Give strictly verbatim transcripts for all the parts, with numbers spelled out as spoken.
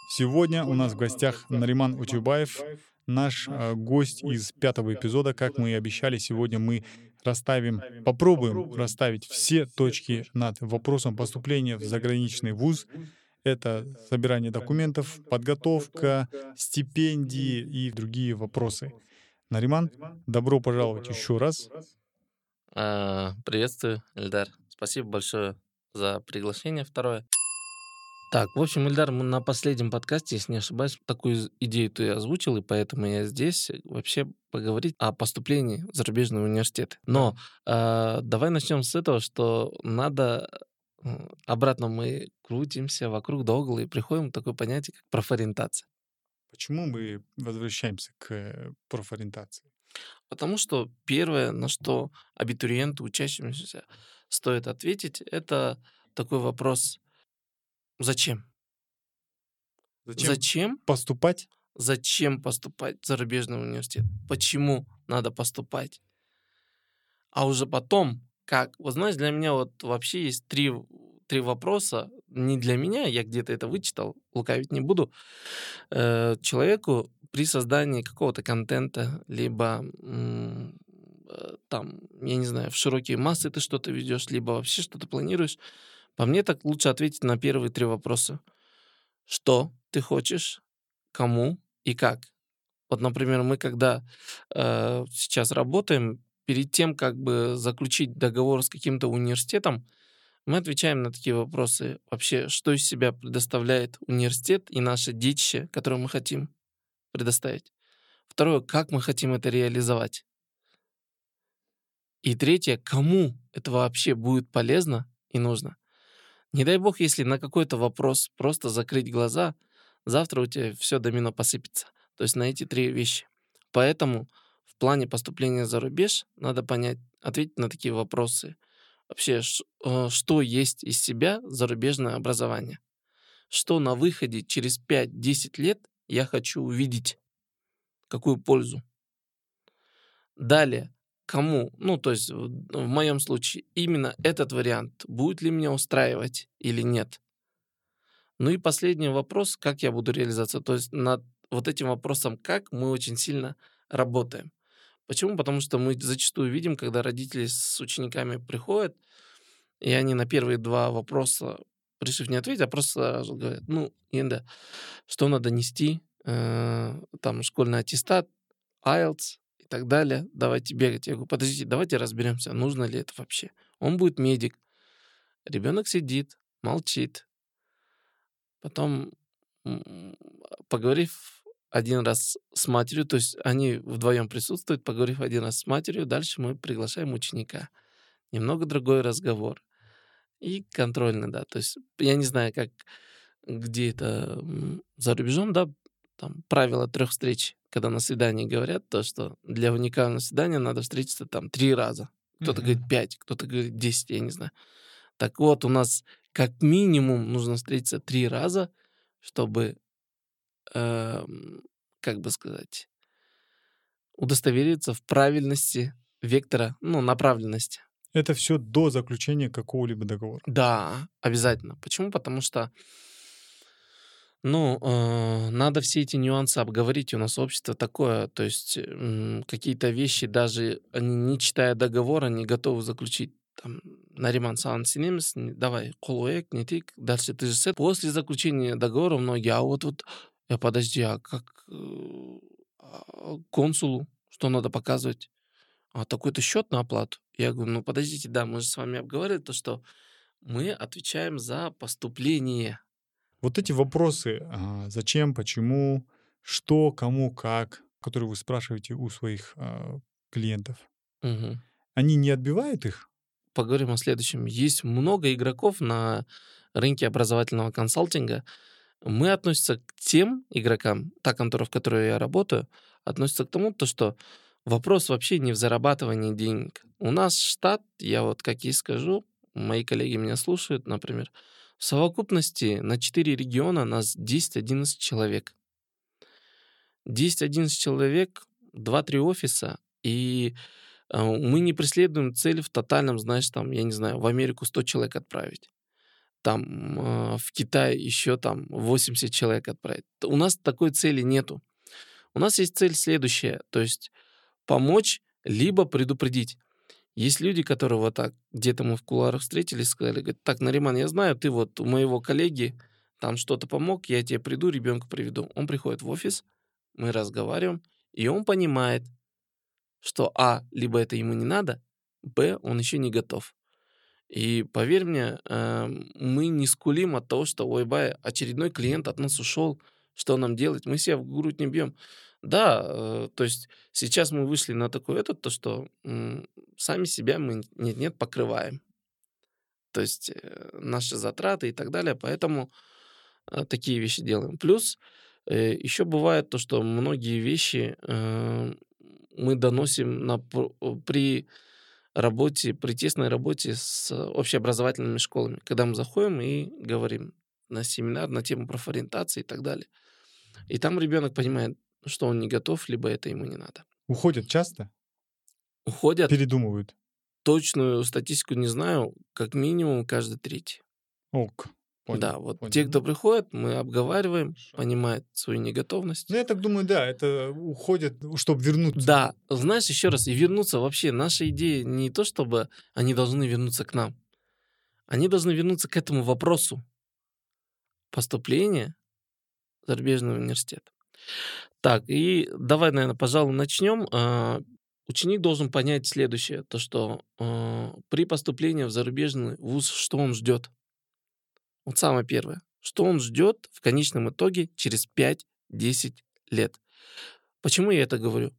Сегодня у нас в гостях Нариман Утюбаев, наш э, гость из пятого эпизода. Как мы и обещали, сегодня мы расставим, попробуем расставить все точки над вопросом поступления в заграничный вуз. Это собирание документов, подготовка, стипендии и другие вопросы. Нариман, добро пожаловать еще раз. А, Приветствую, Эльдар. Спасибо большое за приглашение второе. Так, в общем, Эльдар, мы на последнем подкасте, если не ошибаюсь, такую из- идею ты озвучил, и поэтому я здесь э, вообще поговорить о поступлении в зарубежный университет. Но а, давай начнем с этого, что надо м, обратно мы крутимся вокруг да около и приходим к такое понятие, как профориентация. Почему мы возвращаемся к э, профориентации? Потому что первое, на что абитуриенту, учащимся стоит ответить, это такой вопрос: зачем? Зачем Зачем? поступать? Зачем поступать в зарубежный университет? Почему надо поступать? А уже потом, как? Вот знаешь, для меня вот вообще есть три, три вопроса. Не для меня, я где-то это вычитал, лукавить не буду. Э, человеку при создании какого-то контента, либо м, э, там, я не знаю, в широкие массы ты что-то ведешь, либо вообще что-то планируешь, по мне так лучше ответить на первые три вопроса. Что ты хочешь, кому и как? Вот, например, мы когда э, сейчас работаем, перед тем, как бы заключить договор с каким-то университетом, мы отвечаем на такие вопросы. Вообще, что из себя предоставляет университет и наше детище, которое мы хотим предоставить. Второе, как мы хотим это реализовать. И третье, кому это вообще будет полезно и нужно. Не дай бог, если на какой-то вопрос просто закрыть глаза, завтра у тебя все домино посыпется. То есть на эти три вещи. Поэтому в плане поступления за рубеж надо понять, ответить на такие вопросы. Вообще, ш- э, что есть из себя зарубежное образование? Что на выходе через пять-десять лет я хочу увидеть? Какую пользу? Далее, кому, ну, то есть в, в моем случае, именно этот вариант будет ли меня устраивать или нет? Ну и последний вопрос, как я буду реализоваться. То есть над вот этим вопросом «как» мы очень сильно работаем. Почему? Потому что мы зачастую видим, когда родители с учениками приходят, и они на первые два вопроса, решив не ответить, а просто сразу говорят: ну, Инда, что надо нести, э, там, школьный аттестат, айлтс и так далее, давайте бегать. Я говорю: подождите, давайте разберемся, нужно ли это вообще. Он будет медик. Ребенок сидит, молчит. Потом, м, поговорив один раз с матерью, то есть они вдвоем присутствуют, поговорив один раз с матерью, дальше мы приглашаем ученика. Немного другой разговор. И контрольный, да. То есть я не знаю, как где это м, за рубежом, да, там правило трех встреч, когда на свидании говорят то, что для уникального свидания надо встретиться там три раза. Кто-то Мгм. говорит пять, кто-то говорит десять, я не знаю. Так вот, у нас как минимум нужно встретиться три раза, чтобы, эм, как бы сказать, удостовериться в правильности вектора, ну, направленности. Это все до заключения какого-либо договора. Да, обязательно. Почему? Потому что, ну, э, надо все эти нюансы обговорить. У нас общество такое, то есть м, какие-то вещи, даже они, не читая договор, они готовы заключить там Нариман саған сенеміз, не- давай қол қояйық, не етейік, дальше ты же с этого». После заключения договора многие, а вот вот, э, подожди, а как э, а консулу что надо показывать? А такой-то счет на оплату? Я говорю: ну подождите, да, мы же с вами обговорили то, что мы отвечаем за поступление. Вот эти вопросы, а, зачем, почему, что, кому, как, которые вы спрашиваете у своих а, клиентов, Мгм. они не отбивают их? Поговорим о следующем. Есть много игроков на рынке образовательного консалтинга. Мы относимся к тем игрокам, та контора, в которой я работаю, относится к тому, то, что вопрос вообще не в зарабатывании денег. У нас штат, я вот как и скажу, мои коллеги меня слушают, например, в совокупности на четыре региона нас десять-одиннадцать человек. десять-одиннадцать человек, два-три офиса, и а, мы не преследуем цель в тотальном, знаешь, там, я не знаю, в Америку сто человек отправить. там э, в Китай еще там восемьдесят человек отправить. У нас такой цели нету. У нас есть цель следующая, то есть помочь, либо предупредить. Есть люди, которые вот так, где-то мы в кулуарах встретились, сказали, говорят, так, Нариман, я знаю, ты вот у моего коллеги там что-то помог, я тебе приду, ребенка приведу. Он приходит в офис, мы разговариваем, и он понимает, что а, либо это ему не надо, б, он еще не готов. И поверь мне, э, мы не скулим от того, что, ой, бай, очередной клиент от нас ушел, что нам делать? Мы себя в грудь не бьем. Да, э, то есть сейчас мы вышли на такой этот, то что м, сами себя мы нет-нет покрываем. То есть э, наши затраты и так далее, поэтому э, такие вещи делаем. Плюс э, еще бывает то, что многие вещи э, мы доносим на, пр- при работе, при тесной работе с общеобразовательными школами, когда мы заходим и говорим на семинар на тему профориентации и так далее. И там ребенок понимает, что он не готов, либо это ему не надо. Уходят часто? Уходят, Передумывают? точную статистику не знаю, как минимум каждый третий. Ок, понял, Да, вот понял. те, кто Ну, приходит, мы обговариваем, хорошо. понимает свою неготовность. Ну, я так думаю, да, это уходят, чтобы вернуться. Да, знаешь, еще раз, и вернуться вообще. Наша идея не то, чтобы они должны вернуться к нам. Они должны вернуться к этому вопросу поступления в зарубежный университет. Так, и давай, наверное, пожалуй, начнем. А, Ученик должен понять следующее, то что а, при поступлении в зарубежный вуз, что он ждет. Вот самое первое. Что он ждет в конечном итоге через пять-десять лет. Почему я это говорю?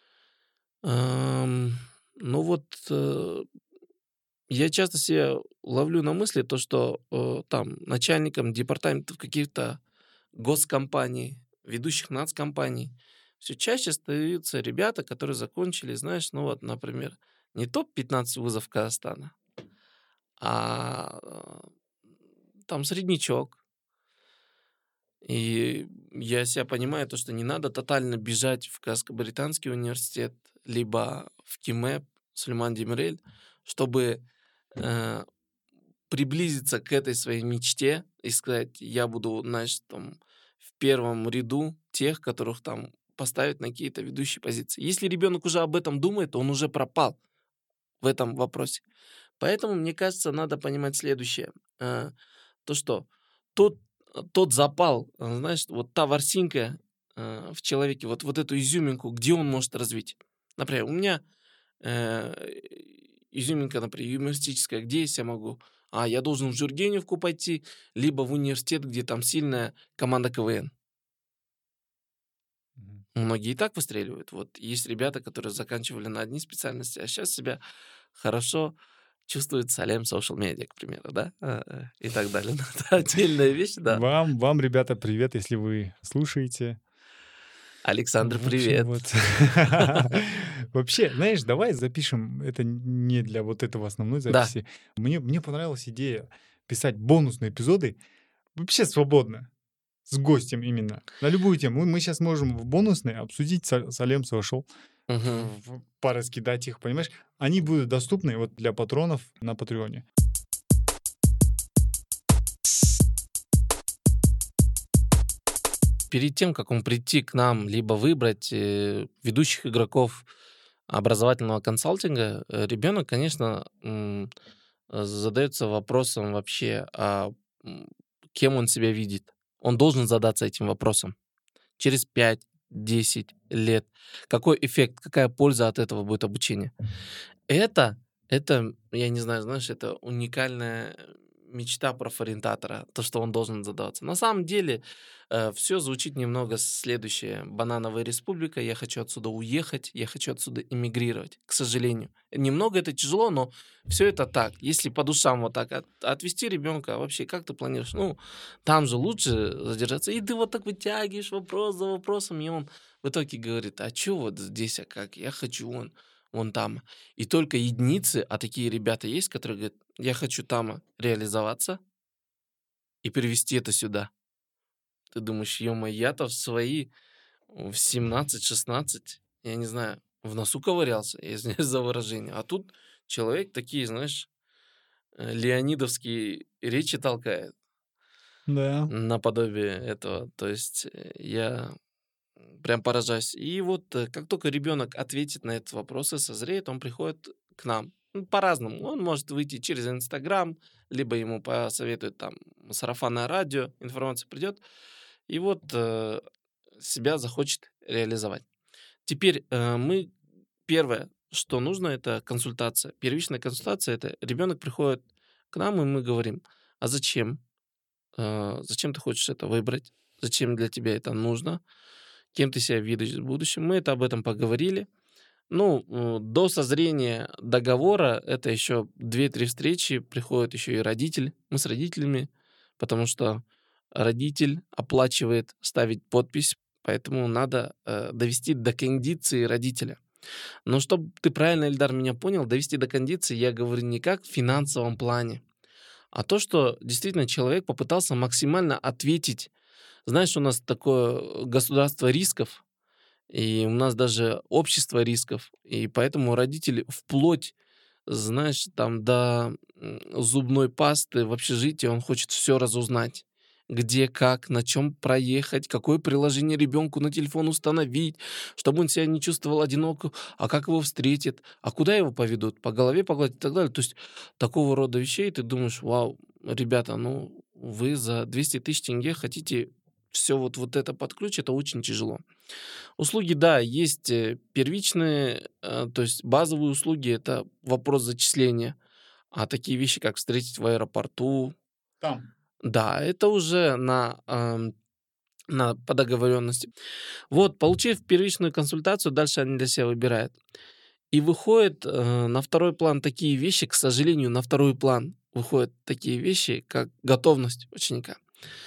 Ам, Ну вот, э, я часто себя ловлю на мысли, то, что э, там начальникам департаментов каких-то госкомпаний, ведущих нацкомпаний, все чаще остаются ребята, которые закончили, знаешь, ну вот, например, не топ пятнадцать вузов Казахстана, а э, там среднячок. И я себя понимаю, то, что не надо тотально бежать в Казахско-Британский университет, либо в КИМЭП, Сулейман Демирель, чтобы э, приблизиться к этой своей мечте и сказать, я буду, знаешь, там, в первом ряду тех, которых там поставят на какие-то ведущие позиции. Если ребенок уже об этом думает, он уже пропал в этом вопросе. Поэтому, мне кажется, надо понимать следующее. Э, То, что тот, тот запал, э, знаешь, вот та ворсинка э, в человеке, вот, вот эту изюминку, где он может развить. Например, у меня э, изюминка, например, юмористическая, где я себя могу? А, я должен в Жургеневку пойти, либо в университет, где там сильная команда КВН. Мгм. Многие и так выстреливают. Вот есть ребята, которые заканчивали на одни специальности, а сейчас себя хорошо чувствуют Салем Social Media, к примеру, да, а, э, и так далее. Но это отдельная вещь, да. Вам, вам, ребята, привет, если вы слушаете. Александр, В общем, привет. вот. Вообще, знаешь, давай запишем, это не для вот этого основной Да, записи. Мне, мне понравилась идея писать бонусные эпизоды вообще свободно, с гостем именно, на любую тему. Мы сейчас можем в бонусные обсудить Са- Салем Social, мгм. в- в- пораскидать их, понимаешь? Они будут доступны вот для патронов на Патреоне. Перед тем, как он прийти к нам, либо выбрать э, ведущих игроков образовательного консалтинга, э, ребенок, конечно, м, э, задается вопросом вообще, а м, кем он себя видит. Он должен задаться этим вопросом. Через пять-десять лет. Какой эффект, какая польза от этого будет обучения? Это, это, я не знаю, знаешь, это уникальная мечта профориентатора, то, что он должен задаваться. На самом деле, все звучит немного следующее. Банановая республика, я хочу отсюда уехать, я хочу отсюда эмигрировать, к сожалению. Немного это тяжело, но все это так. Если по душам вот так от- отвести ребенка, вообще, как ты планируешь? Ну, там же лучше задержаться. И ты вот так вытягиваешь вопрос за вопросом, и он в итоге говорит, а что вот здесь, а как? Я хочу вон, вон там. И только единицы, а такие ребята есть, которые говорят, я хочу там реализоваться и перевести это сюда. Ты думаешь, ё я-то в свои в семнадцать-шестнадцать, я не знаю, в носу ковырялся, извиняюсь за выражение. А тут человек такие, знаешь, э, леонидовские речи толкает Да. наподобие этого. То есть э, я прям поражаюсь. И вот э, как только ребенок ответит на этот вопрос и созреет, он приходит к нам. Ну, по-разному. Он может выйти через Инстаграм, либо ему посоветуют там сарафанное радио, информация придет, и вот э, себя захочет реализовать. Теперь э, мы первое, что нужно, это консультация. Первичная консультация это ребенок приходит к нам, и мы говорим: а зачем? Э, зачем ты хочешь это выбрать? Зачем для тебя это нужно? Кем ты себя видишь в будущем? Мы это об этом поговорили. Ну, э, до созрения договора это еще две-три встречи, приходит еще и родитель. Мы с родителями, потому что родитель оплачивает ставить подпись, поэтому надо э, довести до кондиции родителя. Но чтобы ты правильно, Эльдар, меня понял, довести до кондиции я говорю не как в финансовом плане, а то, что действительно человек попытался максимально ответить. Знаешь, у нас такое государство рисков, и у нас даже общество рисков, и поэтому родители вплоть, знаешь, там до м, зубной пасты в общежитии он хочет все разузнать. Где, как, на чем проехать, какое приложение ребенку на телефон установить, чтобы он себя не чувствовал одиноко, а как его встретят, а куда его поведут, по голове погладить и так далее. То есть такого рода вещей ты думаешь: вау, ребята, ну вы за двести тысяч тенге хотите все вот, вот это под ключ, это очень тяжело. Услуги, да, есть э, первичные, э, то есть базовые услуги — это вопрос зачисления. А такие вещи, как встретить в аэропорту, Там. да, это уже на, ам, на, по договоренности. Вот, получив первичную консультацию, дальше они для себя выбирают. И выходят э, на второй план такие вещи, к сожалению, на второй план выходят такие вещи, как готовность ученика.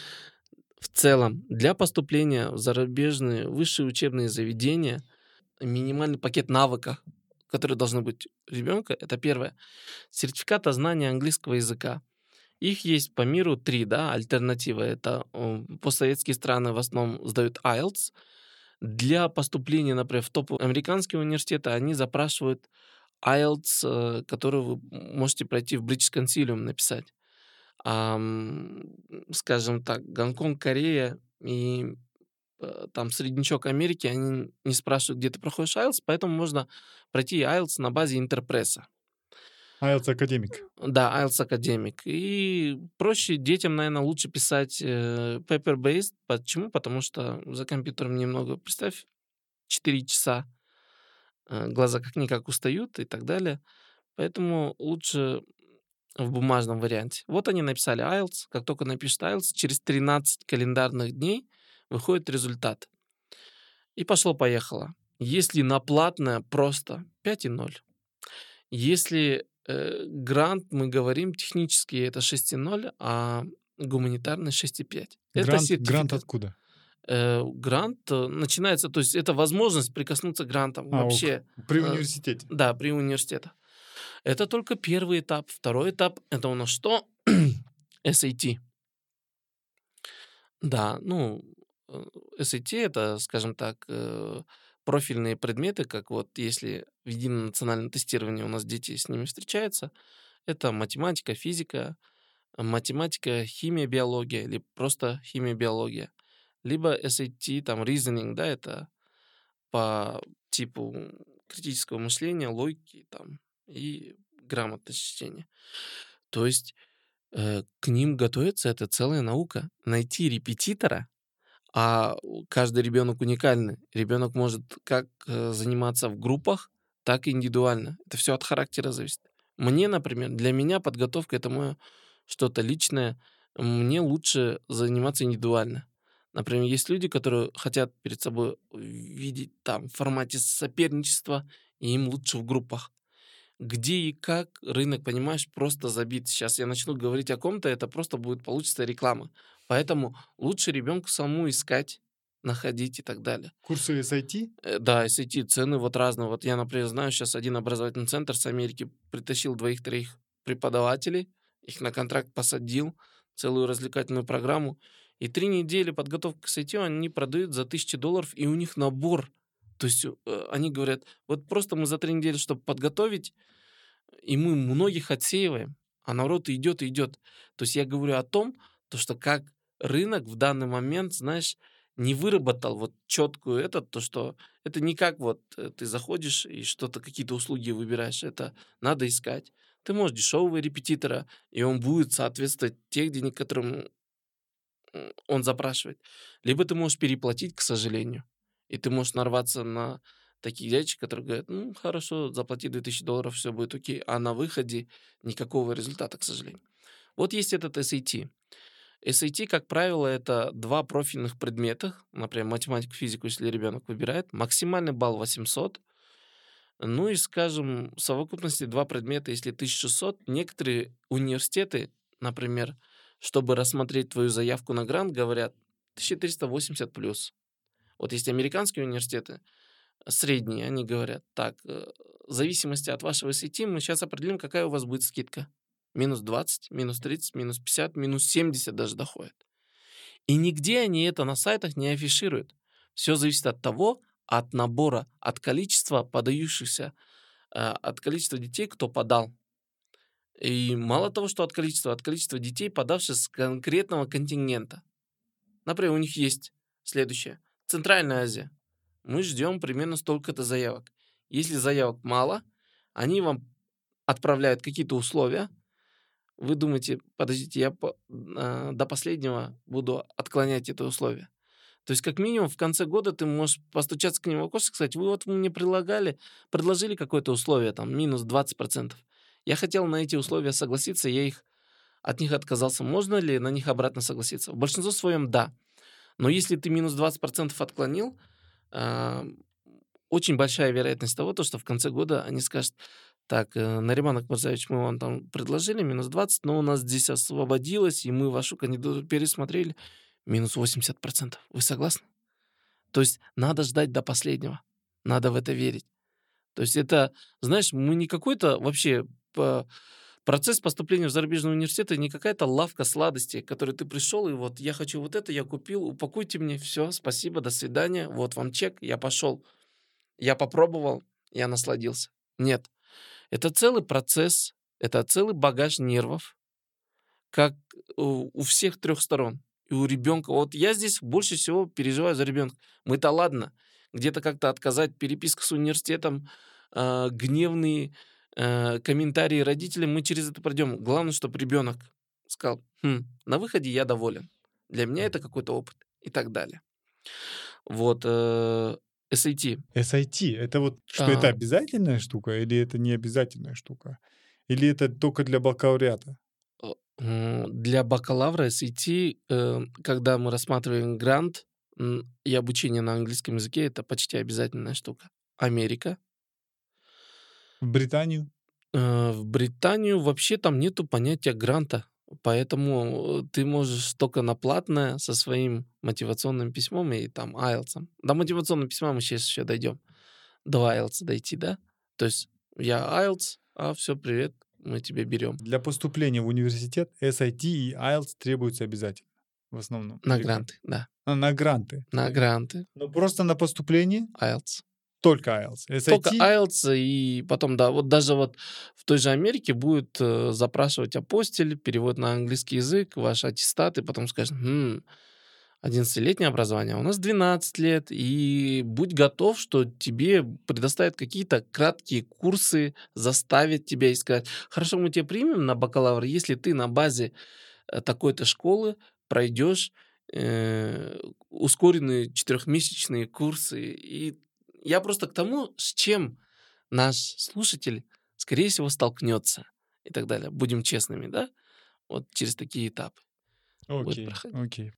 В целом, для поступления в зарубежные высшие учебные заведения минимальный пакет навыков, которые должны быть у ребенка, это первое. Сертификат о знании английского языка. Их есть по миру три, да, альтернативы. Это э, постсоветские страны в основном сдают айлтс. Для поступления, например, в топ американские университеты, они запрашивают айлтс, э, который вы можете пройти в British Consilium написать. Ам, скажем так, Гонконг, Корея и э, там среднячок Америки, они не спрашивают, где ты проходишь айлтс, поэтому можно пройти айлтс на базе интерпресса. айлтс академик. Да, айлтс академик. И проще детям, наверное, лучше писать э, paper-based. Почему? Потому что за компьютером немного, представь, четыре часа, э, глаза как-никак устают и так далее. Поэтому лучше в бумажном варианте. Вот они написали айлтс. Как только напишут айлтс, через тринадцать календарных дней выходит результат. И пошло-поехало. Если на платное, просто пять и ноль. Если э, грант, мы говорим, технически это шесть и ноль, а гуманитарный шесть и пять. Это Грант, грант сертификат. откуда? Э, грант э, начинается, то есть это возможность прикоснуться к грантам А, ок. вообще. При э, университете. Да, при университете. Это только первый этап. Второй этап — это у нас что? эс эй ти. Да, ну, э, эс эй ти — это, скажем так, э, профильные предметы, как вот если в едином национальном тестировании у нас дети с ними встречаются, это математика, физика, э, математика, химия, биология или просто химия, биология. Либо эс эй ти, там, reasoning, да, это по типу критического мышления, логики там и грамотность чтения. То есть э, к ним готовиться — это целая наука. Найти репетитора, а у- каждый ребенок уникальный. Ребенок может как э, заниматься в группах, так и индивидуально. Это все от характера зависит. Мне, например, для меня подготовка — это мое что-то личное. Мне лучше заниматься индивидуально. Например, есть люди, которые хотят перед собой видеть там в формате соперничества, и им лучше в группах. Где и как рынок, понимаешь, просто забит. Сейчас я начну говорить о ком-то, это просто будет получится реклама. Поэтому лучше ребенку самому искать, находить и так далее. Курсы эс ай ти? Э, Да, эс эй ти цены вот разные. Вот я, например, знаю, сейчас один образовательный центр с Америки притащил двоих-троих преподавателей, их на контракт посадил, целую развлекательную программу. И три недели подготовки к эс эй ти они продают за тысячи долларов, и у них набор. То есть э, они говорят, вот просто мы за три недели, чтобы подготовить, и мы многих отсеиваем. а наоборот идет и идет. То есть я говорю о том, то, что как рынок в данный момент, знаешь, не выработал вот четкую это, то, что это не как вот э, ты заходишь и что-то, какие-то услуги выбираешь, это надо искать. Ты можешь дешевого репетитора, и он будет соответствовать тех денег, которым м, он запрашивает. Либо ты можешь переплатить, к сожалению, и ты можешь нарваться на таких дядечек, которые говорят, ну, хорошо, заплати две тысячи долларов, все будет окей, а на выходе никакого результата, к сожалению. Вот есть этот эс эй ти. эс эй ти, как правило, это два профильных предмета, например, математику, физику, если ребенок выбирает, максимальный балл восемьсот, ну и, скажем, в совокупности два предмета, если тысяча шестьсот, некоторые университеты, например, чтобы рассмотреть твою заявку на грант, говорят тысяча триста восемьдесят плюс. Вот есть американские университеты, средние, они говорят, так, э, в зависимости от вашего эс эй ти мы сейчас определим, какая у вас будет скидка. Минус двадцать, минус тридцать, минус пятьдесят, минус семьдесят даже доходит. И нигде они это на сайтах не афишируют. Все зависит от того, от набора, от количества подающихся, э, от количества детей, кто подал. И мало того, что от количества, от количества детей, подавших с конкретного контингента. Например, у них есть следующее. Центральная Азия. Мы ждем примерно столько-то заявок. Если заявок мало, они вам отправляют какие-то условия. Вы думаете, подождите, я по- а, до последнего буду отклонять это условие. То есть, как минимум, в конце года ты можешь постучаться к ним в окошко и сказать, вы вот мне предлагали, предложили какое-то условие, там, минус двадцать процентов. Я хотел на эти условия согласиться, я их, от них отказался. Можно ли на них обратно согласиться? В большинстве своем да. Но если ты минус двадцать процентов отклонил, а, очень большая вероятность того, то, что в конце года они скажут, так, э, Нариман Акмурзаевич, мы вам там предложили минус двадцать, но у нас здесь освободилось, и мы вашу кандидатуру пересмотрели, минус восемьдесят процентов. Вы согласны? То есть надо ждать до последнего. Надо в это верить. То есть это, знаешь, мы не какой-то вообще по- процесс поступления в зарубежный университет, это не какая-то лавка сладостей, к которой ты пришел, и вот я хочу вот это, я купил, упакуйте мне, все, спасибо, до свидания, вот вам чек, я пошел. Я попробовал, я насладился. Нет. Это целый процесс, это целый багаж нервов, как у, у всех трех сторон. И у ребенка. Вот я здесь больше всего переживаю за ребенка. Мы-то ладно, где-то как-то отказать, переписка с университетом, э, гневные э, комментарии родителям, мы через это пройдем. Главное, чтобы ребенок сказал, «Хм, на выходе я доволен. Для меня это какой-то опыт» и так далее. Вот, э, эс эй ти. эс ай ти — это вот что, это А, обязательная штука или это не обязательная штука? Или это только для бакалавриата? Э, м, Для бакалавра эс эй ти, э, когда мы рассматриваем грант м, и обучение на английском языке, это почти обязательная штука. Америка. В Британию? Э, В Британию вообще там нету понятия гранта, поэтому э, ты можешь только на платное со своим мотивационным письмом и там айлтсом. До мотивационного письма мы сейчас еще дойдем. До айлтса дойти, да? То есть я айлтс, а все, привет, мы тебя берем. Для поступления в университет эс ай ти и айлтс требуются обязательно, в основном, На или как? гранты, да. А, на гранты. На гранты, Но просто на поступление айлтс. только айлтс. Только эс ай ти айлтс, и потом, да, вот даже вот в той же Америке будет э, запрашивать апостиль, перевод на английский язык, ваш аттестат, и потом скажет, хм, одиннадцатилетнее образование, а у нас двенадцать лет, и будь готов, что тебе предоставят какие-то краткие курсы, заставят тебя искать. Хорошо, мы тебя примем на бакалавр, если ты на базе э, такой-то школы пройдешь э, ускоренные четырехмесячные курсы. И я просто к тому, с чем наш слушатель, скорее всего, столкнется и так далее. Будем честными, да? Вот через такие этапы будет Окей, проходить. окей.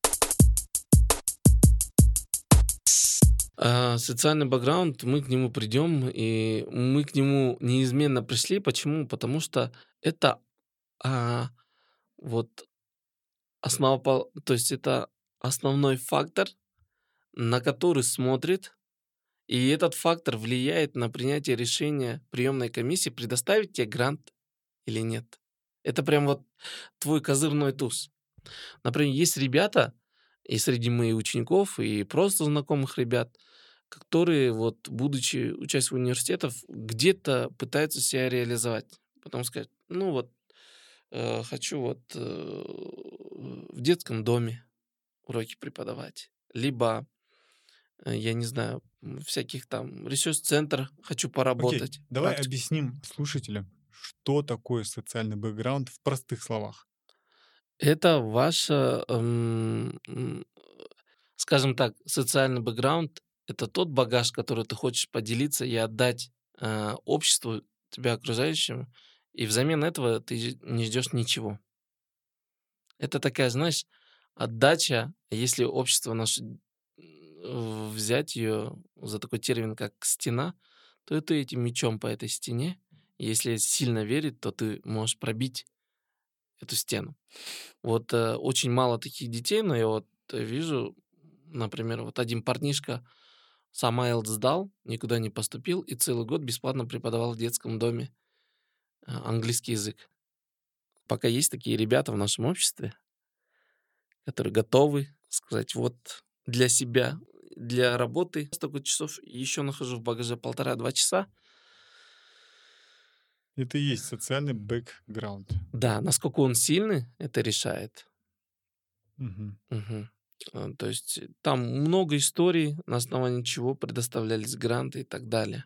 А социальный бэкграунд, мы к нему придем, и мы к нему неизменно пришли. Почему? Потому что это а, вот основопол... то есть это основной фактор, на который смотрит, и этот фактор влияет на принятие решения приемной комиссии, предоставить тебе грант или нет. Это прям вот твой козырной туз. Например, есть ребята, и среди моих учеников, и просто знакомых ребят, которые, вот, будучи участниками университетов, где-то пытаются себя реализовать. Потом сказать, ну вот, э, хочу вот э, в детском доме уроки преподавать. Либо, э, я не знаю, м, всяких там ресурс-центрах хочу Окей, поработать, давай практику. объясним слушателям, что такое социальный бэкграунд в простых словах. Это ваша, эм, м, скажем так, социальный бэкграунд — это тот багаж, который ты хочешь поделиться и отдать, э, обществу, тебя окружающим, и взамен этого ты ж не ждешь ничего. Это такая, знаешь, отдача, если общество наше, м, взять ее за такой термин, как стена, то ты этим мечом по этой стене, если сильно верить, то ты можешь пробить эту стену. Вот, э, очень мало таких детей, но я вот вижу, например, вот один парнишка сам ай эл ти эс сдал, никуда не поступил и целый год бесплатно преподавал в детском доме, э, английский язык. Пока есть такие ребята в нашем обществе, которые готовы сказать: "Вот для себя, для работы столько часов, еще нахожу в багаже полтора-два часа". Это и есть социальный бэкграунд. Да, насколько он сильный, это решает. Мгм. Мгм. А, то есть там много историй, на основании чего предоставлялись гранты и так далее.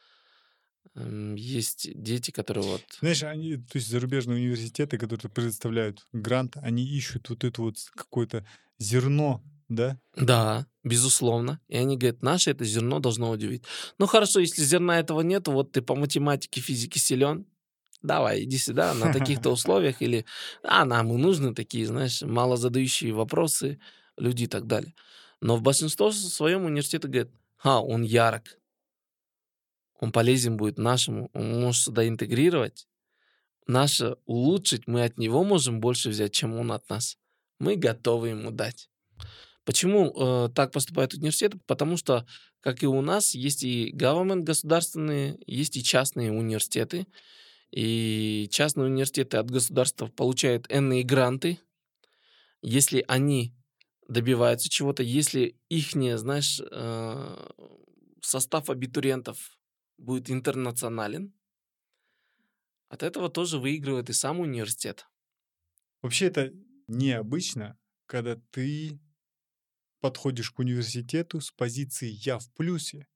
М, есть дети, которые вот Знаешь, они, то есть зарубежные университеты, которые предоставляют грант, они ищут вот это вот с- какое-то зерно, да? Да, безусловно. И они говорят: "Наше это зерно должно удивить". Ну хорошо, если зерна этого нет, вот ты по математике, физике силен, давай, иди сюда на таких-то условиях, или а нам и нужны такие, знаешь, мало задающие вопросы люди и так далее. Но в большинстве своем университеты говорят: "А, он ярок, он полезен будет нашему, он может сюда интегрировать, наше улучшить, мы от него можем больше взять, чем он от нас. Мы готовы ему дать". Почему, э, так поступают университеты? Потому что, как и у нас, есть и government государственные, есть и частные университеты. И частные университеты от государства получают энные гранты. Если они добиваются чего-то, если ихний, знаешь, э, состав абитуриентов будет интернационален, от этого тоже выигрывает и сам университет. Вообще это необычно, когда ты подходишь к университету с позиции «я в плюсе».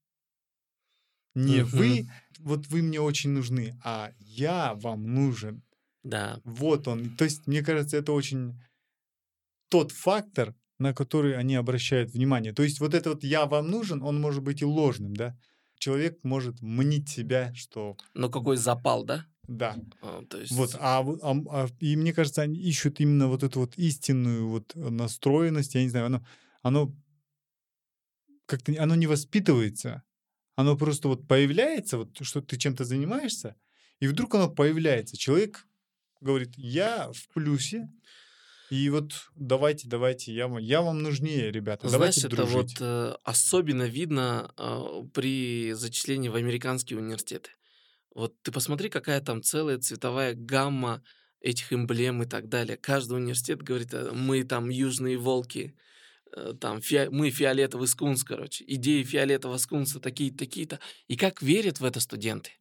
Не Мгм. вы, вот вы мне очень нужны, а я вам нужен. Да. Вот он. То есть, мне кажется, это очень тот фактор, на который они обращают внимание. То есть вот это вот «я вам нужен», он может быть и ложным, да? Человек может мнить себя, что Но какой запал, да? да. А, то Вот, есть а, вот, ам, а, и мне кажется, они ищут именно вот эту вот истинную вот э, настроенность, я не знаю, оно, оно как-то, оно не воспитывается, оно просто вот появляется, вот что ты чем-то занимаешься, и вдруг оно появляется. Человек говорит, я в плюсе, и вот давайте, давайте, я, вам- я вам нужнее, ребята, давайте знаешь, это вот, дружить. э, особенно видно, а, при зачислении в американские университеты. Вот ты посмотри, какая там целая цветовая гамма этих эмблем и так далее. Каждый университет говорит: э, "Мы там южные волки", э, там фиа "Мы фиолетовый скунс", короче. Идеи фиолетового скунса такие-то, такие-то. И как верят в это студенты.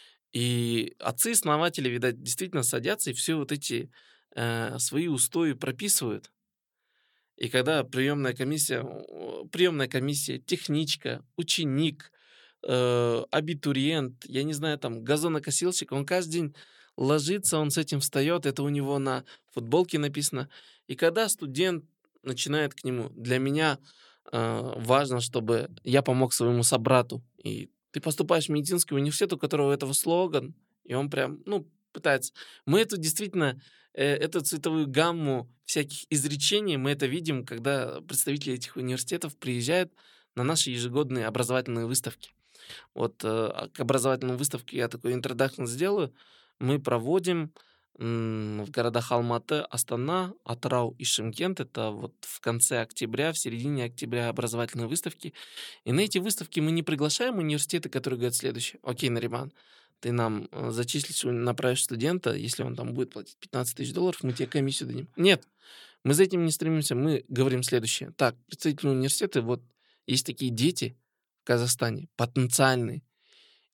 И отцы-основатели, видать, действительно садятся и все вот эти, э, свои устои прописывают. И когда приемная комиссия, о, приемная комиссия, техничка, ученик, э, абитуриент, я не знаю, там, газонокосильщик, он каждый день ложится, он с этим встает, это у него на футболке написано. И когда студент начинает к нему, для меня э, важно, чтобы я помог своему собрату. И ты поступаешь в медицинский университет, у которого этого слоган, и он прям, ну, пытается. Мы это действительно э, эту цветовую гамму всяких изречений мы это видим, когда представители этих университетов приезжают на наши ежегодные образовательные выставки. Вот э, а к образовательной выставке я такой интродакшн сделаю. Мы проводим м, в городах Алматы, Астана, Атырау и Шымкент. Это вот в конце октября, в середине октября образовательные выставки. И на эти выставки мы не приглашаем университеты, которые говорят следующее. Окей, Нариман, ты нам э, зачислишь, у- направишь студента, если он там будет платить пятнадцать тысяч долларов, мы тебе комиссию дадим. Нет, мы за этим не стремимся. Мы говорим следующее. Так, представители университета, вот есть такие дети в Казахстане, потенциальные,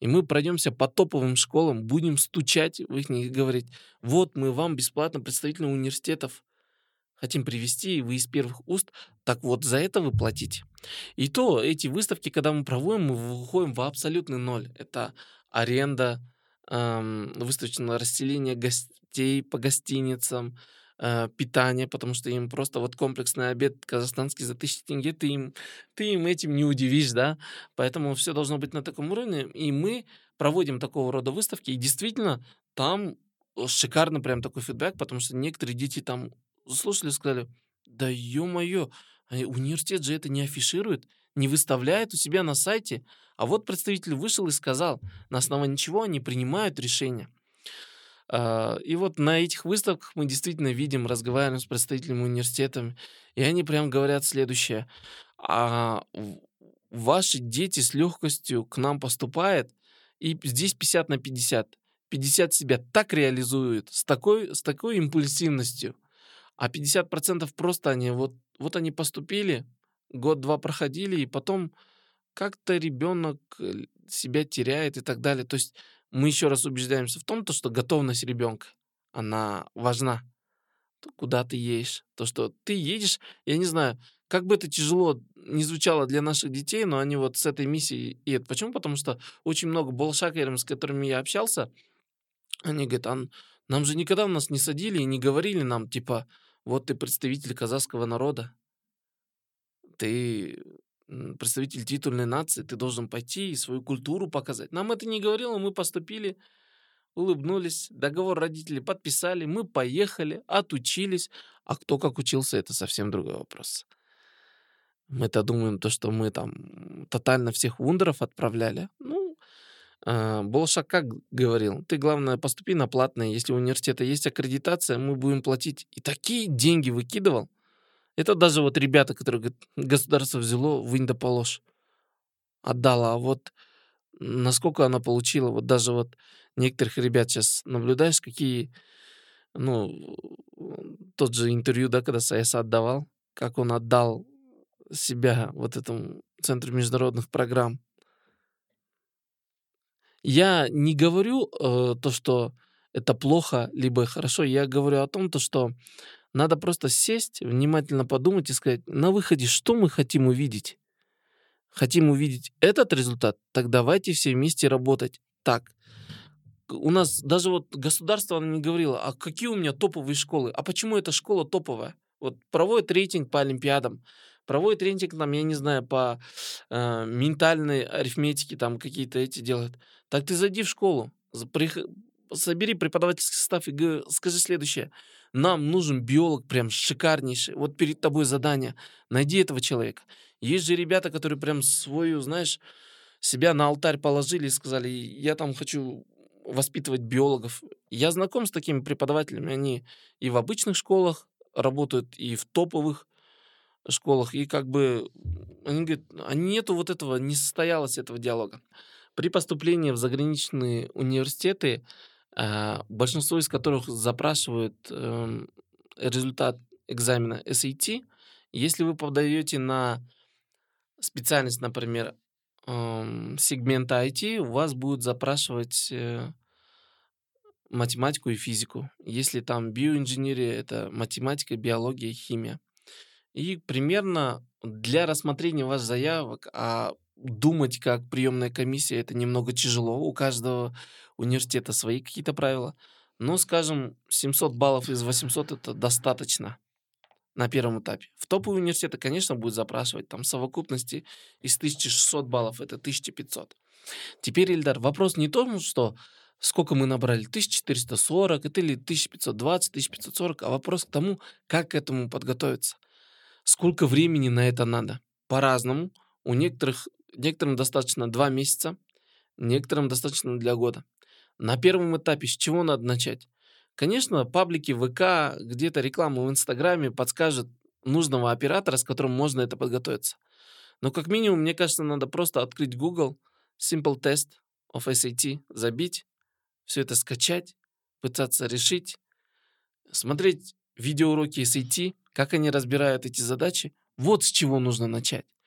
и мы пройдемся по топовым школам, будем стучать в их и говорить, вот мы вам бесплатно представители университетов хотим привести, и вы из первых уст, так вот за это вы платите. И то эти выставки, когда мы проводим, мы выходим в абсолютный ноль. Это аренда, эм, выставочное расселение гостей по гостиницам, э, питание, потому что им просто вот комплексный обед казахстанский за тысячу тенге, ты им, ты им этим не удивишь, да? Поэтому все должно быть на таком уровне, и мы проводим такого рода выставки, и действительно там шикарно прям такой фидбэк, потому что некоторые дети там слушали, сказали, да ё-моё, а университет же это не афиширует, не выставляет у себя на сайте. А вот представитель вышел и сказал, на основании чего они принимают решения. А, И вот на этих выставках мы действительно видим, разговариваем с представителями университетами, и они прям говорят следующее. А в- ваши дети с легкостью к нам поступают, и здесь пятьдесят на пятьдесят. пятьдесят себя так реализуют, с такой, с такой импульсивностью, а пятьдесят процентов просто они вот, вот они поступили, год-два проходили, и потом как-то ребенок э, себя теряет и так далее. То есть мы еще раз убеждаемся в том, то, что готовность ребенка, она важна. То, куда ты едешь. То, что ты едешь, я не знаю, как бы это тяжело не звучало для наших детей, но они вот с этой миссией едут. Почему? Потому что очень много болшакеров, с которыми я общался, они говорят, а н- нам же никогда нас не садили и не говорили нам, типа, вот ты представитель казахского народа, ты м, представитель титульной нации, ты должен пойти и свою культуру показать. Нам это не говорило, мы поступили, улыбнулись, договор родители подписали, мы поехали, отучились. А кто как учился, это совсем другой вопрос. Мы-то думаем, то, что мы там тотально всех вундеров отправляли. Ну, а, Болшак как говорил, ты, главное, поступи на платное. Если у университета есть аккредитация, мы будем платить. И такие деньги выкидывал. Это даже вот ребята, которые говорят, государство взяло, вынь да положь, отдало. А вот насколько она получила, вот даже вот некоторых ребят сейчас наблюдаешь, какие, ну, тот же интервью, да, когда Саясат отдавал, как он отдал себя вот этому Центру международных программ. Я не говорю э, то, что это плохо, либо хорошо. Я говорю о том, то, что надо просто сесть, внимательно подумать и сказать, на выходе, что мы хотим увидеть. Хотим увидеть этот результат, так давайте все вместе работать. Так, у нас даже вот государство оно не говорило, а какие у меня топовые школы, а почему эта школа топовая? Вот проводит рейтинг по олимпиадам, проводит рейтинг, там, я не знаю, по э, ментальной арифметике, там какие-то эти делают. Так ты зайди в школу, за- прих- собери преподавательский состав и г- скажи следующее. Нам нужен биолог прям шикарнейший. Вот перед тобой задание. Найди этого человека. Есть же ребята, которые прям свою, знаешь, себя на алтарь положили и сказали, я там хочу воспитывать биологов. Я знаком с такими преподавателями. Они и в обычных школах работают, и в топовых школах. И как бы они говорят, а нету вот этого, не состоялось этого диалога. При поступлении в заграничные университеты, а, большинство из которых запрашивают эм, результат экзамена эс эй ти, если вы подаете на специальность, например, ам, сегмента ай ти, у вас будут запрашивать э, математику и физику. Если там биоинженерия, это математика, биология, химия. И примерно для рассмотрения ваших заявок, а думать как приемная комиссия, это немного тяжело. У каждого университета свои какие-то правила. Но, скажем, семьсот баллов из восьмисот это достаточно на первом этапе. В топовые университеты, конечно, будет запрашивать там совокупности из тысячи шестисот баллов, это тысяча пятьсот. Теперь, Ильдар, вопрос не в том, что сколько мы набрали, тысяча четыреста сорок это или тысяча пятьсот двадцать, тысяча пятьсот сорок, а вопрос к тому, как к этому подготовиться. Сколько времени на это надо? По-разному. У некоторых, некоторым достаточно два месяца, некоторым достаточно для года. На первом этапе с чего надо начать? Конечно, паблики вэ ка, где-то реклама в Инстаграме подскажет нужного оператора, с которым можно это подготовиться. Но как минимум, мне кажется, надо просто открыть Google, Simple Test of эс эй ти, забить, все это скачать, пытаться решить, смотреть видеоуроки эс эй ти, как они разбирают эти задачи. Вот с чего нужно начать.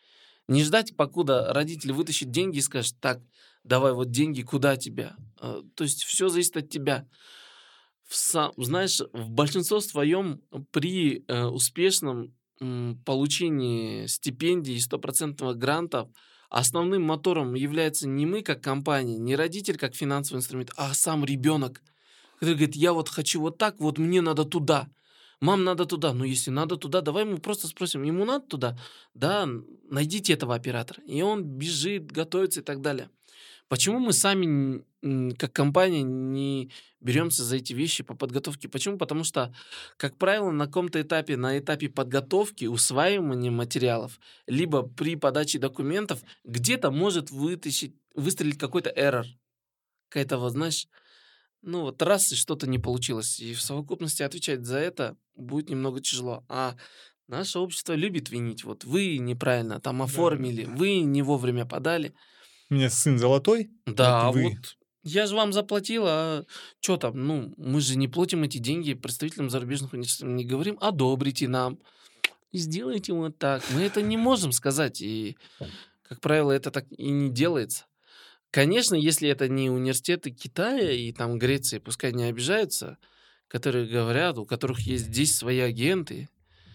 Не ждать, покуда родители вытащат деньги и скажут: так, давай вот деньги, куда тебя? А, То есть все зависит от тебя. В са- Знаешь, в большинстве своем при э, успешном м, получении стипендий и стопроцентного грантов основным мотором является не мы как компания, не родитель как финансовый инструмент, а сам ребенок, который говорит: я вот хочу вот так, вот мне надо туда. Мам, надо туда. Ну, если надо туда, давай мы просто спросим, ему надо туда? Да, н- найдите этого оператора. И он бежит, готовится и так далее. Почему мы сами, н- н- как компания, не беремся за эти вещи по подготовке? Почему? Потому что, как правило, на каком-то этапе, на этапе подготовки, усваивания материалов, либо при подаче документов, где-то может вытащить, выстрелить какой-то error, какая-то, вот, знаешь, ну вот раз и что-то не получилось. И в совокупности отвечать за это будет немного тяжело. А наше общество любит винить. Вот вы неправильно там Да. оформили, вы не вовремя подали. У меня сын золотой, вот Да, а вы. вот я же вам заплатил, а что там? Ну, мы же не платим эти деньги представителям зарубежных университетов, не говорим: одобрите нам, сделайте вот так. Мы это не можем сказать, и, как правило, это так и не делается. Конечно, если это не университеты Китая и там Греции, пускай не обижаются, которые говорят, у которых есть здесь свои агенты,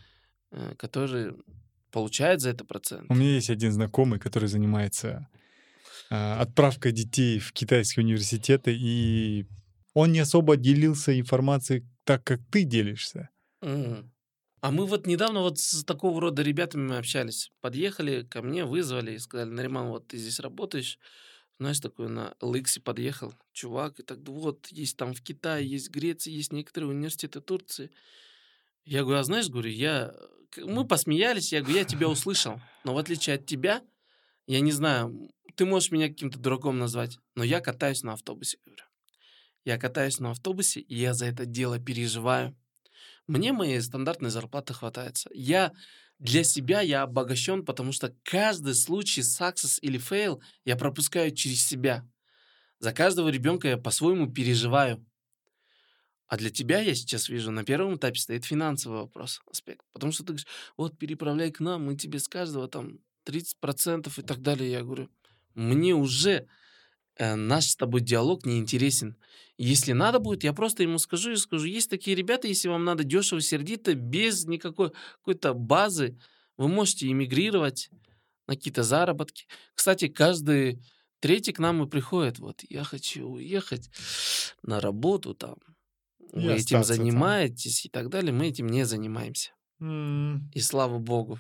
э, которые получают за это У процент. меня есть один знакомый, который занимается а, отправкой детей в китайские университеты, и он не особо делился информацией так, как ты делишься. М. А мы вот недавно вот с такого рода ребятами мы общались. Подъехали ко мне, вызвали и сказали: Нариман, вот ты здесь работаешь. Знаешь, такой на эл икс подъехал чувак, и так: «Да вот, есть там в Китае, есть в Греции, есть некоторые университеты Турции». Я говорю: а знаешь, говорю, я... к- Мы посмеялись, я говорю: я тебя услышал, но в отличие от тебя, я не знаю, м, ты можешь меня каким-то дураком назвать, но я катаюсь на автобусе, говорю. Я катаюсь на автобусе, и я за это дело переживаю. Мне моей стандартной зарплаты хватает. Я для себя я обогащен, потому что каждый случай success или fail я пропускаю через себя. За каждого ребенка я по-своему переживаю. А для тебя, я сейчас вижу, на первом этапе стоит финансовый вопрос, аспект. Потому что ты говоришь: вот переправляй к нам, мы тебе с каждого там тридцать процентов и так далее. Я говорю: мне уже э, наш с тобой диалог не интересен. Если надо будет, я просто ему скажу и скажу: есть такие ребята, если вам надо дешево, сердито, без никакой какой-то базы, вы можете эмигрировать на какие-то заработки. Кстати, каждый третий к нам и приходит: вот я хочу уехать на работу там, И вы этим остаться там. занимаетесь и так далее, мы этим не занимаемся. М. И слава богу.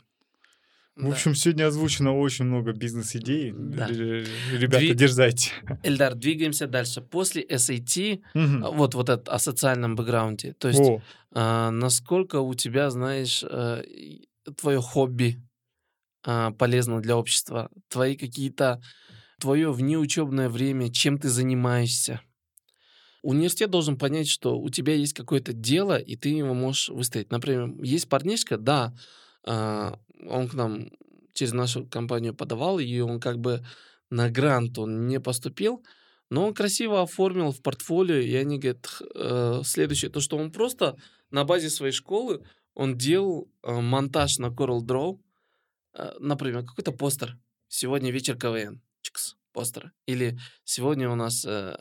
В Да, общем, сегодня озвучено очень много бизнес-идей. да. Р- Ребята, Дви- дерзайте. Эльдар, двигаемся дальше. После эс эй ти, Мгм. а, вот, вот это о социальном бэкграунде. То есть, О, а, насколько у тебя, знаешь, твое хобби а, полезно для общества, твои какие-то, твое внеучебное время, чем ты занимаешься. Университет должен понять, что у тебя есть какое-то дело, и ты его можешь выстоять. Например, есть парнишка, да, а, он к нам через нашу компанию подавал, и он как бы на грант он не поступил, но он красиво оформил в портфолио, и они говорят: «Х- э, следующее, то, что он просто на базе своей школы, он делал э, монтаж на CorelDRAW, э, например, какой-то постер. Сегодня вечер ка вэ эн. Чикс, постер. Или сегодня у нас э,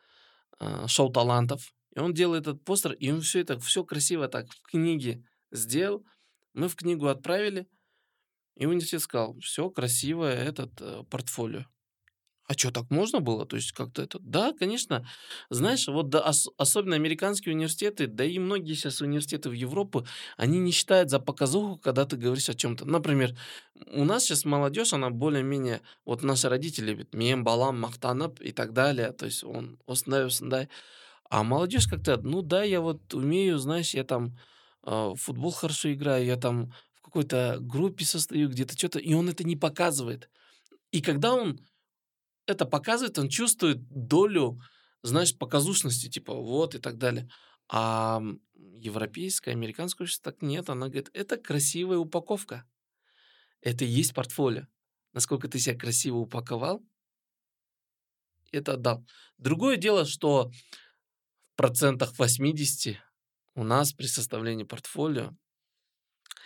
а, шоу талантов. И он делает этот постер, и он все это, все красиво так в книге сделал. Мы в книгу отправили, и университет сказал: все красиво, этот э, портфолио. А что, так можно было? То есть как-то это... Да, конечно. Знаешь, вот да, ос- особенно американские университеты, да и многие сейчас университеты в Европу, они не считают за показуху, когда ты говоришь о чем-то. Например, у нас сейчас молодежь, она более-менее... Вот наши родители любят мем, балам, махтанап и так далее. То есть он осындай, осындай. А молодежь как-то: ну да, я вот умею, знаешь, я там а, в футбол хорошо играю, я там в какой-то группе состою, где-то что-то, и он это не показывает. И когда он это показывает, он чувствует долю, знаешь, показушности, типа вот и так далее. А м, европейская, американская общество так нет. Она говорит: это красивая упаковка. Это и есть портфолио. Насколько ты себя красиво упаковал, это отдал. Другое дело, что в процентах восьмидесяти у нас при составлении портфолио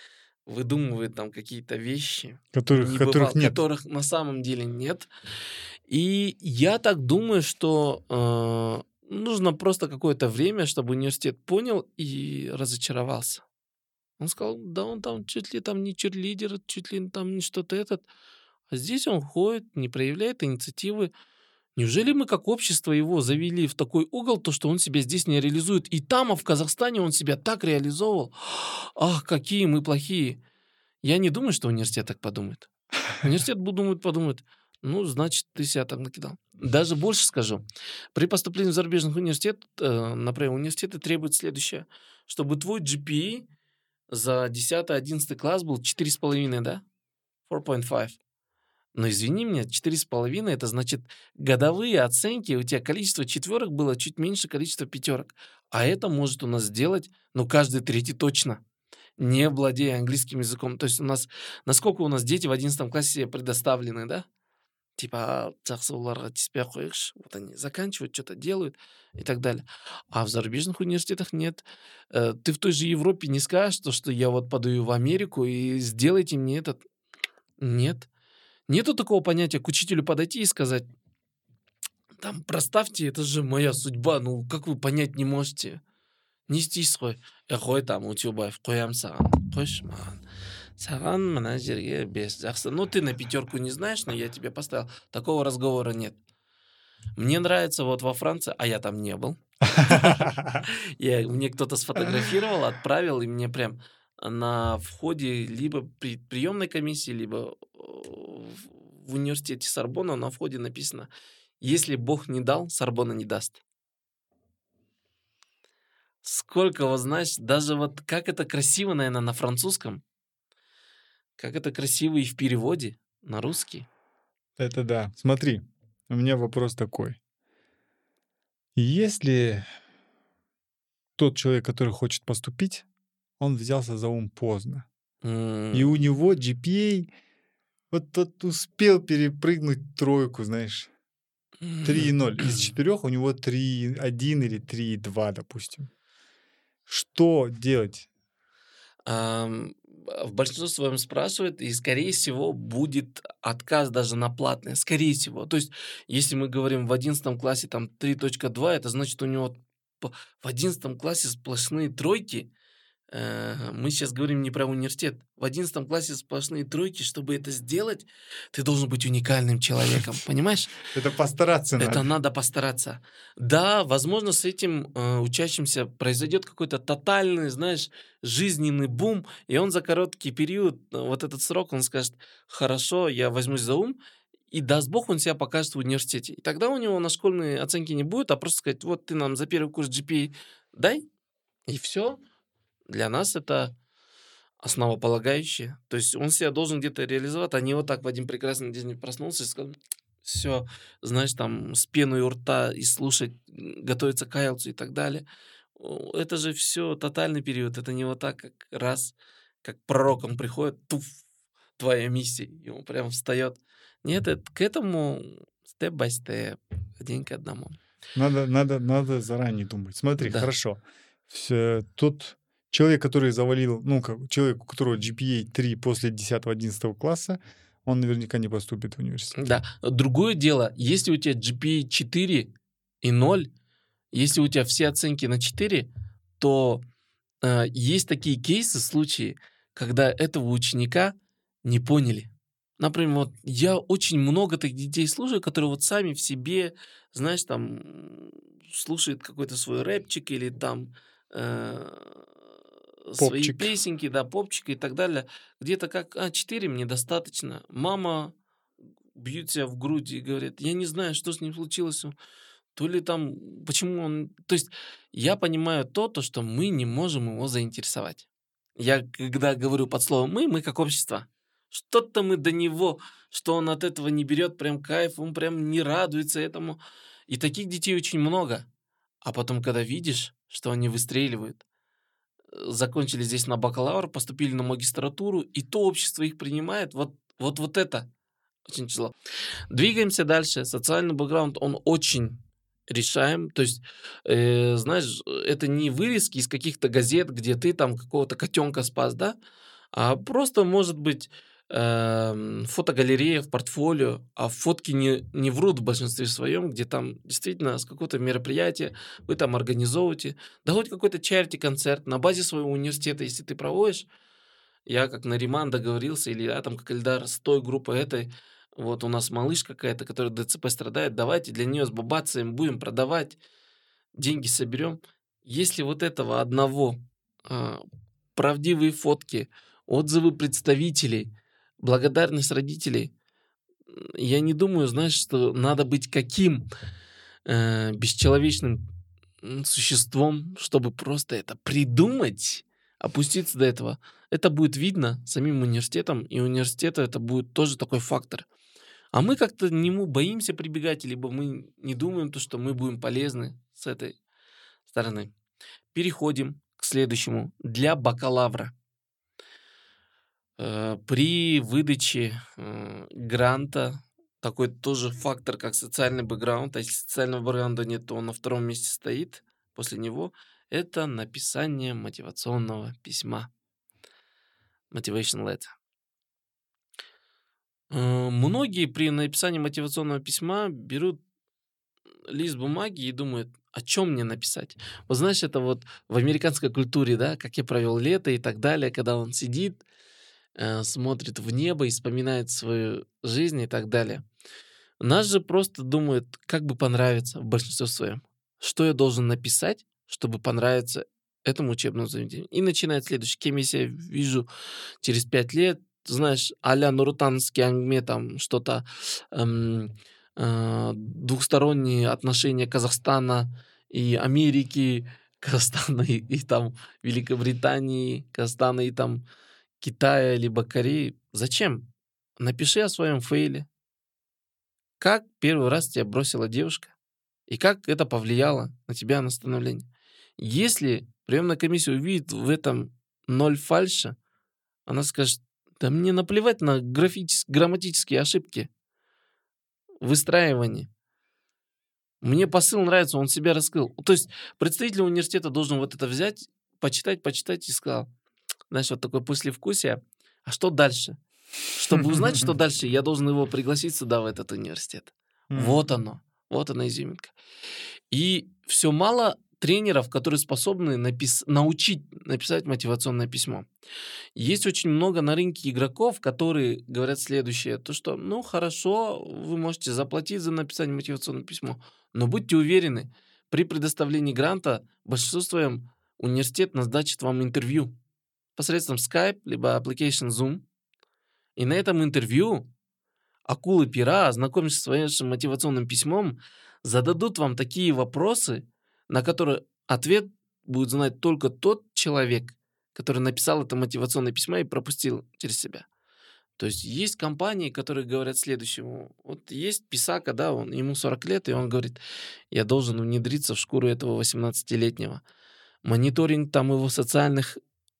выдумывает там какие-то вещи, Которых, не которых бывало, нет. которых на самом деле нет. И я так думаю, что э, нужно просто какое-то время, чтобы университет понял и разочаровался. Он сказал, да он там чуть ли там не черлидер, чуть ли там не что-то этот. А здесь он ходит, не проявляет инициативы. Неужели мы как общество его завели в такой угол, то, что он себя здесь не реализует? И там, а в Казахстане он себя так реализовал. Ах, какие мы плохие. Я не думаю, что университет так подумает. Университет думает, подумает, ну, значит, ты себя так накидал. Даже больше скажу. При поступлении в зарубежный университет, э, например, университеты требуют следующее. Чтобы твой джи пи эй за десятый-одиннадцатый класс был четыре с половиной, да? четыре целых пять. Но извини меня, четыре с половиной это значит годовые оценки, у тебя количество четверок было чуть меньше количества пятерок. А это может у нас сделать, ну, каждый третий точно, не владея английским языком. То есть у нас, насколько у нас дети в одиннадцатом классе предоставлены, да? Типа, вот они заканчивают, что-то делают и так далее. А в зарубежных университетах нет. Э, Ты в той же Европе не скажешь, то, что я вот подаю в Америку и сделайте мне этот. Нет. Нету такого понятия к учителю подойти и сказать, там, проставьте, это же моя судьба, ну, как вы понять не можете? Не істейсіз ғой. Е, қой там, Утюбаев, қоям саған. Қойшы маған. Саған мына жерге бес. Жақсы. Ну, ты на пятерку не знаешь, но я тебе поставил. Такого разговора нет. Мне нравится вот во Франции, а я там не был. Я, мне кто-то сфотографировал, отправил, и мне прям на входе либо при приемной комиссии, либо в университете Сорбонна на входе написано, если Бог не дал, Сорбонна не даст. Сколько, вот знаешь, даже вот как это красиво, наверное, на французском, как это красиво и в переводе на русский. Это да. Смотри, у меня вопрос такой. Если тот человек, который хочет поступить, он взялся за ум поздно, М, и у него джи пи эй вот тот успел перепрыгнуть тройку, знаешь, три и ноль. Из четырех у него три и один или три и два, допустим. Что делать? ам, В большинстве своем спрашивают, и, скорее всего, будет отказ даже на платное. Скорее всего. То есть, если мы говорим в одиннадцатом классе там три точка два, это значит, у него по- в одиннадцатом классе сплошные тройки. Э, Мы сейчас говорим не про университет. В одиннадцатом классе сплошные тройки. Чтобы это сделать, ты должен быть уникальным человеком. Понимаешь? Это постараться Это надо. надо постараться. Да, возможно, с этим э, учащимся произойдет какой-то тотальный, знаешь, жизненный бум, и он за короткий период, э, вот этот срок, он скажет, хорошо, я возьмусь за ум, и даст Бог, он себя покажет в университете. И тогда у него на школьные оценки не будет, а просто сказать, вот ты нам за первый курс джи пи эй дай, и все. Для нас это основополагающее. То есть он себя должен где-то реализовать, а не вот так в один прекрасный день проснулся и сказал, все, знаешь, там с пеной у рта и слушать, м, готовиться к айлтсу и так далее. О, Это же все тотальный период. Это не вот так, как раз, как пророком приходит, туф, твоя миссия, и он прям встает. Нет, это, к этому степ-бай-степ, день к одному. Надо, надо, надо заранее думать. Смотри, Да. хорошо. Всё, тот человек, который завалил, ну, как, человек, у которого джи пи эй три после десятого-одиннадцатого класса, он наверняка не поступит в университет. Да. Другое дело, если у тебя джи пи эй четыре и ноль, если у тебя все оценки на четыре, то э, есть такие кейсы, случаи, когда этого ученика не поняли. Например, вот я очень много таких детей слушаю, которые вот сами в себе, знаешь, там м, слушают какой-то свой рэпчик или там э, свои Попчик. песенки, да, попчик и так далее. Где-то как, а, четыре мне достаточно. Мама бьют себя в грудь и говорят, я не знаю, что с ним случилось. он- То ли там, почему он... То есть я понимаю то, то, что мы не можем его заинтересовать. Я когда говорю под словом «мы», мы как общество. Что-то мы до него, что он от этого не берет прям кайф, он прям не радуется этому. И таких детей очень много. А потом, когда видишь, что они выстреливают, э, закончили здесь на бакалавр, поступили на магистратуру, и то общество их принимает, вот, вот, вот это очень тяжело. Двигаемся дальше. Социальный бэкграунд, он очень решаем. То есть, э, знаешь, это не вырезки из каких-то газет, где ты там какого-то котенка спас, да? А просто, может быть, эм, фотогалерея в портфолио, а фотки не, не врут в большинстве своем, где там действительно с какого-то мероприятия вы там организовываете, да хоть какой-то чарити-концерт на базе своего университета, если ты проводишь. Я как Нариман договорился, или я там как Эльдар с той группой этой, вот у нас малыш какая-то, которая ДЦП страдает, давайте для нее с бабацаем будем продавать, деньги соберем. Если вот этого одного, а, правдивые фотки, отзывы представителей, благодарность родителей, м, я не думаю, знаешь, что надо быть каким э, бесчеловечным м, существом, чтобы просто это придумать, опуститься до этого. Это будет видно самим университетом, и университету это будет тоже такой фактор. А мы как-то к нему боимся прибегать, либо мы не думаем, то, что мы будем полезны с этой стороны. Переходим к следующему. Для бакалавра. Э, При выдаче э, гранта такой тоже фактор, как социальный бэкграунд. А если социального бэкграунда нет, то он на втором месте стоит после него. Это написание мотивационного письма. Motivation letter. Э, Многие при написании мотивационного письма берут лист бумаги и думают, о чем мне написать. Вот знаешь, это вот в американской культуре, да, как я провел лето и так далее, когда он сидит, э, смотрит в небо и вспоминает свою жизнь и так далее. Нас же просто думают, как бы понравиться в большинстве своем. Что я должен написать, чтобы понравиться этому учебному заведению. И начинает следующий. Кем я себя вижу через пять лет, знаешь, а-ля нурутанский ангме, там что-то, эм, э, двухсторонние отношения Казахстана и Америки, Казахстана и, и там Великобритании, Казахстана и там Китая, либо Кореи. Зачем? Напиши о своем фейле. Как первый раз тебя бросила девушка? И как это повлияло на тебя на становление? Если приемная комиссия увидит в этом ноль фальша, она скажет, да мне наплевать на графитис- грамматические ошибки, выстраивание. Мне посыл нравится, он себя раскрыл. То есть представитель университета должен вот это взять, почитать, почитать и сказал, знаешь, вот такое послевкусие. А что дальше? Чтобы узнать, что дальше, я должен его пригласить сюда, в этот университет. Вот оно. Вот она изюминка. И все мало тренеров, которые способны напис- научить написать мотивационное письмо. Есть очень много на рынке игроков, которые говорят следующее, то что, ну хорошо, вы можете заплатить за написание мотивационного письма, но будьте уверены, при предоставлении гранта большинство своем университет назначит вам интервью посредством Skype, либо application Zoom. И на этом интервью акулы пера, ознакомившись с вашим мотивационным письмом, зададут вам такие вопросы, на которые ответ будет знать только тот человек, который написал это мотивационное письмо и пропустил через себя. То есть есть компании, которые говорят следующему. Вот есть Писака, да, он, ему сорок лет, и он говорит, я должен внедриться в шкуру этого восемнадцатилетнего. Мониторинг там его социальных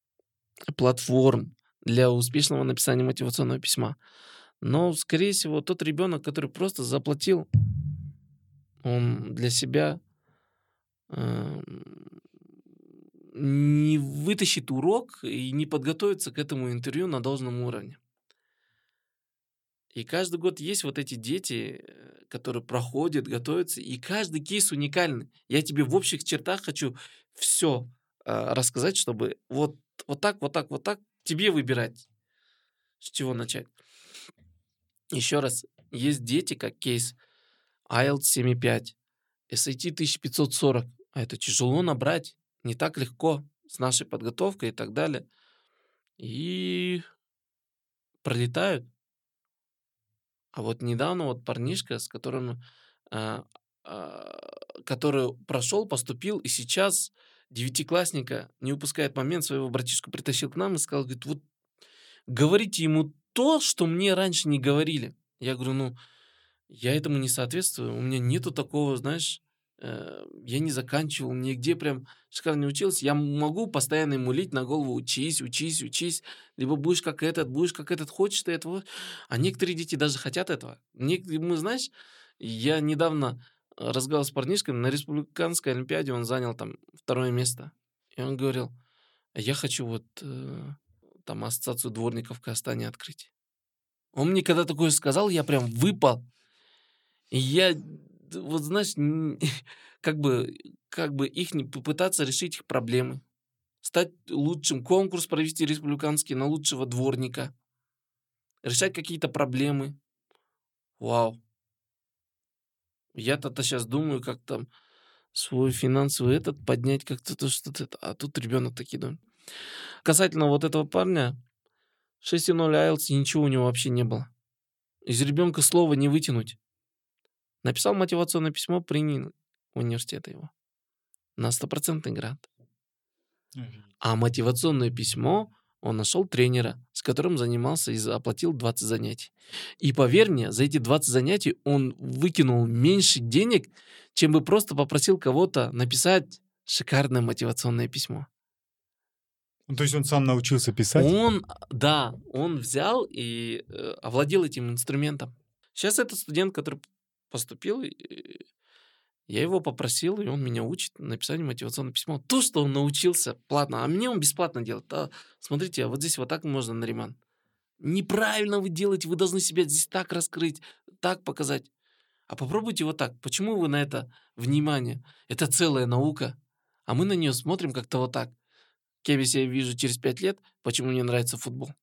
платформ для успешного написания мотивационного письма. Но, скорее всего, тот ребенок, который просто заплатил, он для себя эм, не вытащит урок и не подготовится к этому интервью на должном уровне. И каждый год есть вот эти дети, э, которые проходят, готовятся, и каждый кейс уникальный. Я тебе в общих чертах хочу все рассказать, чтобы вот, вот так, вот так, вот так тебе выбирать, с чего начать. Еще раз, есть дети, как кейс айлтс семь и пять, эс эй ти тысяча пятьсот сорок. А это тяжело набрать, не так легко с нашей подготовкой и так далее. И пролетают. А вот недавно вот парнишка, с которым, а, а, который прошел, поступил, и сейчас девятиклассника не упускает момент, своего братишку притащил к нам и сказал, говорит, вот говорите ему то, что мне раньше не говорили. Я говорю, ну, я этому не соответствую, у меня нету такого, знаешь, э, я не заканчивал, нигде прям шикарно не учился. Я могу постоянно ему лить на голову, учись, учись, учись, либо будешь как этот, будешь как этот, хочешь ты этого. А некоторые дети даже хотят этого. Нек- Мы, знаешь, я недавно э, разговаривал с парнишкой, на республиканской олимпиаде он занял там второе место. И он говорил, «А я хочу вот э, там ассоциацию дворников в Казахстане открыть. Он мне когда такое сказал, я прям выпал. И я, вот знаешь, как бы, как бы их не попытаться решить их проблемы. Стать лучшим, конкурс провести республиканский на лучшего дворника. Решать какие-то проблемы. Вау. Я-то сейчас думаю, как там свой финансовый этот поднять, как-то то что-то. А тут ребенок такие думает. Касательно вот этого парня, шесть ноль айлтс, ничего у него вообще не было. Из ребенка слова не вытянуть. Написал мотивационное письмо, принял в университет его. На стопроцентный грант. А мотивационное письмо он нашел тренера, с которым занимался и оплатил двадцать занятий. И поверь мне, за эти двадцать занятий он выкинул меньше денег, чем бы просто попросил кого-то написать шикарное мотивационное письмо. То есть он сам научился писать? Он, да, он взял и э, овладел этим инструментом. Сейчас этот студент, который поступил, и я его попросил, и он меня учит написанию мотивационного письма. То, что он научился платно, а мне он бесплатно делает. А, смотрите, а вот здесь вот так можно, Нариман. Неправильно вы делаете, вы должны себя здесь так раскрыть, так показать. А попробуйте вот так. Почему вы на это внимание? Это целая наука, а мы на нее смотрим как-то вот так. Кем я себя вижу через пять лет, почему мне нравится футбол.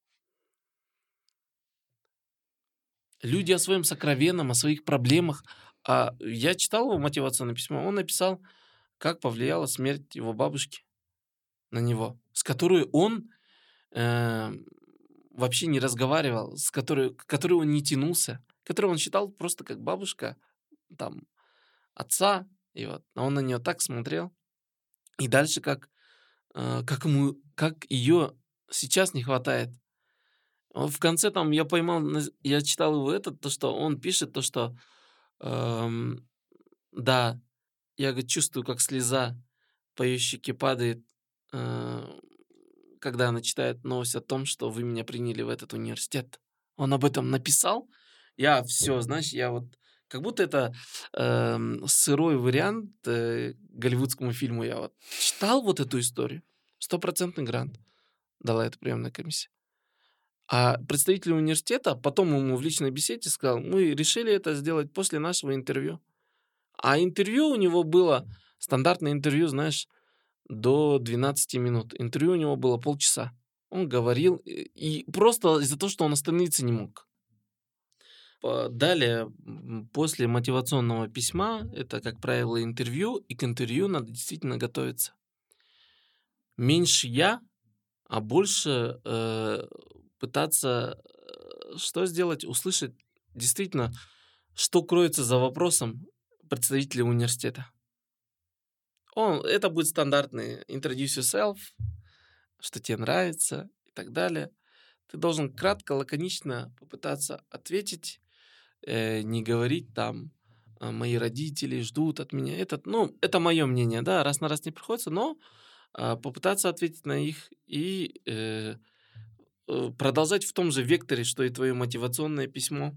Люди о своем сокровенном, о своих проблемах. А я читал его мотивационное письмо, он написал, как повлияла смерть его бабушки на него, с которой он э, вообще не разговаривал, с которой, к которой он не тянулся, которую он считал просто как бабушка там, отца. И вот он на нее так смотрел. И дальше как, э, как, ему, как ее сейчас не хватает. В конце там я поймал, я читал его этот, то, что он пишет, то, что эм, да, я говорит, чувствую, как слеза по ее щеке падает, э, когда она читает новость о том, что вы меня приняли в этот университет. Он об этом написал. Я все, знаешь, я вот как будто это э, сырой вариант э, голливудскому фильму. Я вот читал вот эту историю. Стопроцентный грант дала эта приемная комиссия. А представитель университета потом ему в личной беседе сказал, мы решили это сделать после нашего интервью. А интервью у него было, стандартное интервью, знаешь, до двенадцати минут. Интервью у него было полчаса. Он говорил, и просто из-за того, что он остановиться не мог. Далее, после мотивационного письма, это, как правило, интервью, и к интервью надо действительно готовиться. Меньше я, а больше э, пытаться что сделать? Услышать действительно, что кроется за вопросом представителя университета. Он, это будет стандартный introduce yourself, что тебе нравится и так далее. Ты должен кратко, лаконично попытаться ответить, э, не говорить там, мои родители ждут от меня. Это, ну, это мое мнение, да, раз на раз не приходится, но э, попытаться ответить на их и э, э, продолжать в том же векторе, что и твое мотивационное письмо.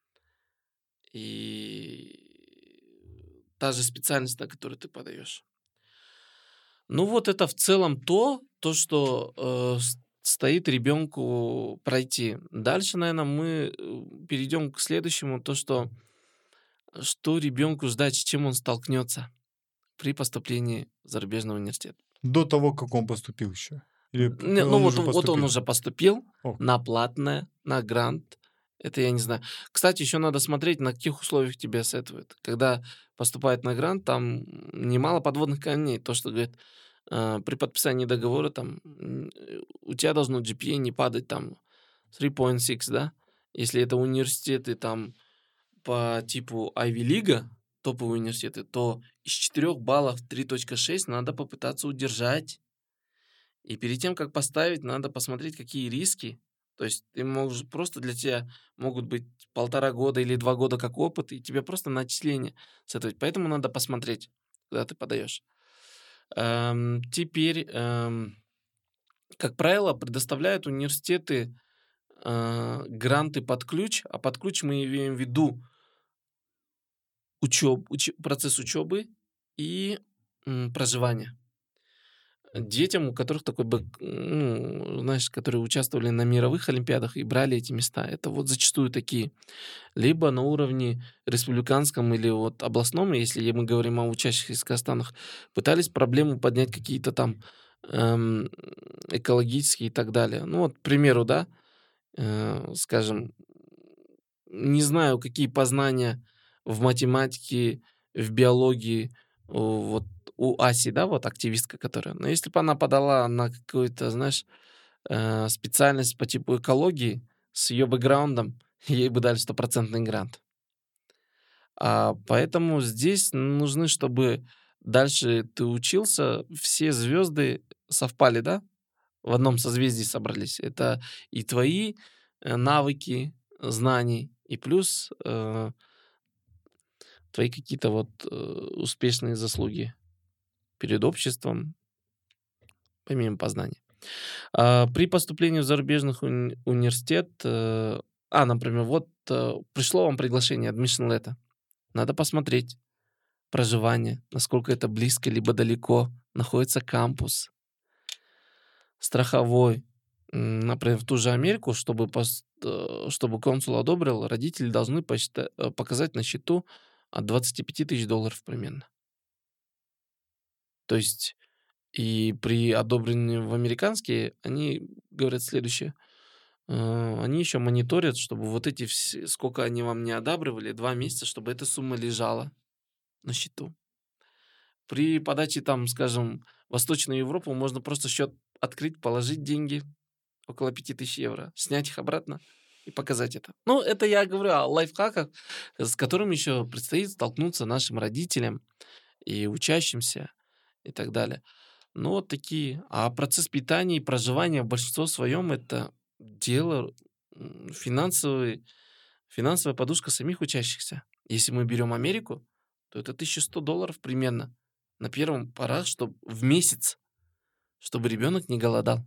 И та же специальность, на которую ты подаешь. Ну вот это в целом то, то что э, стоит ребенку пройти. Дальше, наверное, мы перейдем к следующему, то что, что ребенку ждать, с чем он столкнется при поступлении в зарубежный университет. До того, как он поступил еще? Или Не, он ну уже вот, вот поступил? он уже поступил О. на платное, на грант. Это я не знаю. Кстати, еще надо смотреть, на каких условиях тебя сетуют. Когда поступает на грант, там немало подводных камней. То, что говорит, э, при подписании договора там у тебя должно джи пи эй не падать там три целых шесть, да? Если это университеты там по типу Ivy League, топовые университеты, то из четырёх баллов три целых шесть надо попытаться удержать. И перед тем, как поставить, надо посмотреть, какие риски. То есть ты можешь просто для тебя могут быть полтора года или два года как опыт, и тебе просто на отчисление сетовать. Поэтому надо посмотреть, куда ты подаешь. Эм, теперь, эм, как правило, предоставляют университеты э, гранты под ключ, а под ключ мы имеем в виду учеб, уч, процесс учебы и м, проживания. детям, у которых такой, бэк, ну, знаешь, которые участвовали на мировых олимпиадах и брали эти места, это вот зачастую такие. Либо на уровне республиканском или вот областном, если мы говорим о учащихся из Казахстана, пытались проблему поднять какие-то там эм, экологические и так далее. Ну вот, к примеру, да, э, скажем, не знаю, какие познания в математике, в биологии у, вот у Аси, да, вот активистка, которая. Но если бы она подала на какую-то, знаешь, э, специальность по типу экологии с ее бэкграундом, ей бы дали стопроцентный грант. А поэтому здесь нужны, чтобы дальше ты учился, все звезды совпали, да? В одном созвездии собрались. Это и твои э, навыки, знаний, и плюс э, твои какие-то вот э, успешные заслуги перед обществом, помимо познаний. А, при поступлении в зарубежных уни- университет, э, а, например, вот э, пришло вам приглашение admission letter, надо посмотреть проживание, насколько это близко либо далеко находится кампус, страховой. М, Например, в ту же Америку, чтобы, пос- э, чтобы консул одобрил, родители должны посчита- э, показать на счету от двадцати пяти тысяч долларов примерно. То есть и при одобрении в американские они говорят следующее. э, Они еще мониторят, чтобы вот эти все, сколько они вам не одабривали, два месяца, чтобы эта сумма лежала на счету. При подаче там, скажем, в Восточную Европу можно просто счет открыть, положить деньги, около пяти тысяч евро, снять их обратно и показать это. Ну, это я говорю о лайфхаках, с которыми еще предстоит столкнуться нашим родителям и учащимся и так далее. Ну, вот такие. А процесс питания и проживания в большинстве своем это дело м, финансовый, финансовая подушка самих учащихся. Если мы берем Америку, то это тысяча сто долларов примерно на первом порах, чтобы в месяц, чтобы ребенок не голодал.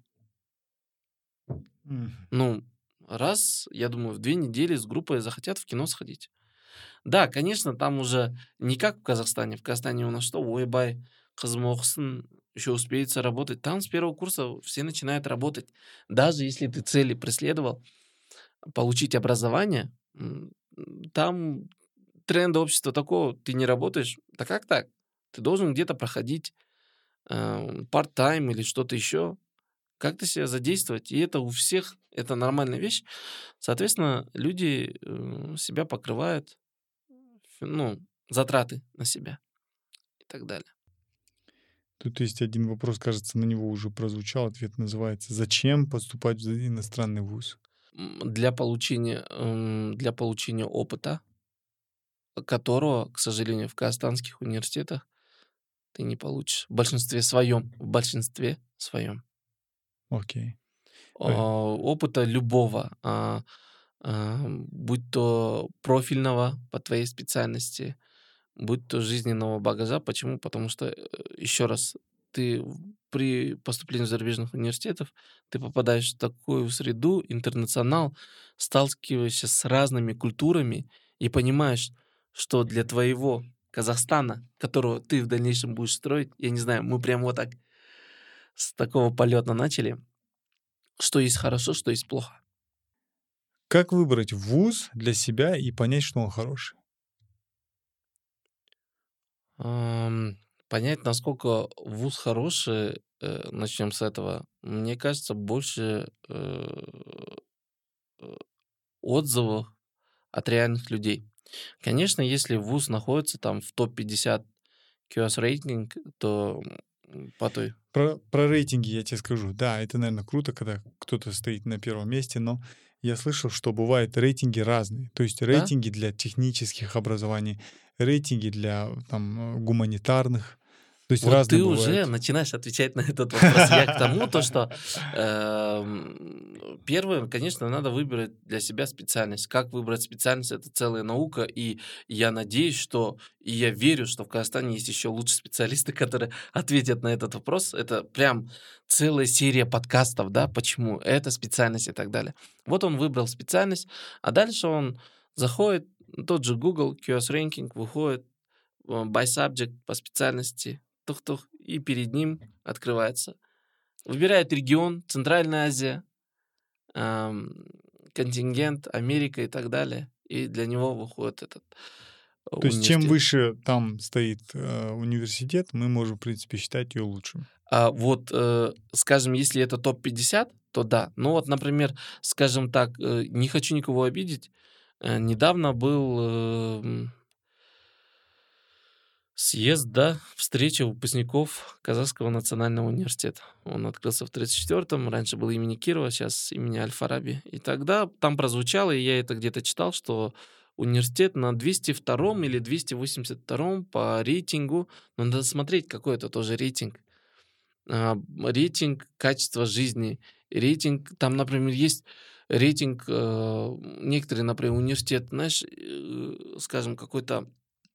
М. Ну, раз, я думаю, в две недели с группой захотят в кино сходить. Да, конечно, там уже не как в Казахстане. В Казахстане у нас что? Ойбай, қызым оқысын, еще успеется работать. Там с первого курса все начинают работать. Даже если ты цели преследовал, получить образование, м, там тренд общества такого, ты не работаешь. Да как так? Ты должен где-то проходить э, part-time или что-то еще, как-то себя задействовать. И это у всех, это нормальная вещь. Соответственно, люди э, себя покрывают, фи- ну, затраты на себя и так далее. Тут есть один вопрос, кажется, на него уже прозвучал. Ответ называется: зачем поступать в иностранный вуз? М, Для получения, эм, для получения опыта, которого, к сожалению, в казахстанских университетах ты не получишь. В большинстве своем. В большинстве своем. Окей. А, Э, Опыта любого, а, а, будь то профильного по твоей специальности, будь то жизненного багажа. Почему? Потому что, э, еще раз, ты в- при поступлении в зарубежных университетов ты попадаешь в такую среду, интернационал, сталкиваешься с разными культурами и понимаешь, что для твоего Казахстана, которого ты в дальнейшем будешь строить, я не знаю, мы прям вот так с такого полета начали, что есть хорошо, что есть плохо. Как выбрать вуз для себя и понять, что он хороший? Ам, Понять, насколько вуз хороший, э, начнем с этого. Мне кажется, больше э, э, отзывов от реальных людей. Конечно, если вуз находится там в топ пятьдесят кью эс рейтинг, то м, по той. Про, про рейтинги я тебе скажу. Да, это, наверное, круто, когда кто-то стоит на первом месте, но я слышал, что бывают рейтинги разные. То есть Да? рейтинги для технических образований, рейтинги для там, э, гуманитарных. То есть Вот разные ты уже бывают. начинаешь отвечать на этот вопрос. Я к тому, то, что эм, первое, конечно, надо выбрать для себя специальность. Как выбрать специальность — это целая наука, и я надеюсь, что, и я верю, что в Казахстане есть еще лучшие специалисты, которые ответят на этот вопрос. Это прям целая серия подкастов, да, почему эта специальность и так далее. Вот он выбрал специальность, а дальше он заходит, тот же Google, кью эс Ranking, выходит, э, by subject по специальности, тух-тух, и перед ним открывается. Выбирает регион, Центральная Азия, ам, контингент, Америка и так далее. И для него выходит этот э, То есть чем университет. выше там стоит э, университет, мы можем, в принципе, считать ее лучшим. А вот, э, скажем, если это топ пятьдесят, то да. Ну вот, например, скажем так, э, не хочу никого обидеть. э, недавно был э, м, съезд, да, встреча выпускников Казахского национального университета. Он открылся в тридцать четвёртом, раньше был имени Кирова, сейчас имени Аль-Фараби. И тогда там прозвучало, и я это где-то читал, что университет на двести втором или двести восемьдесят втором по рейтингу, но надо смотреть, какой это тоже рейтинг. А, рейтинг качества жизни, рейтинг, там, например, есть рейтинг, э, некоторые, например, университет, знаешь, э, скажем, какой-то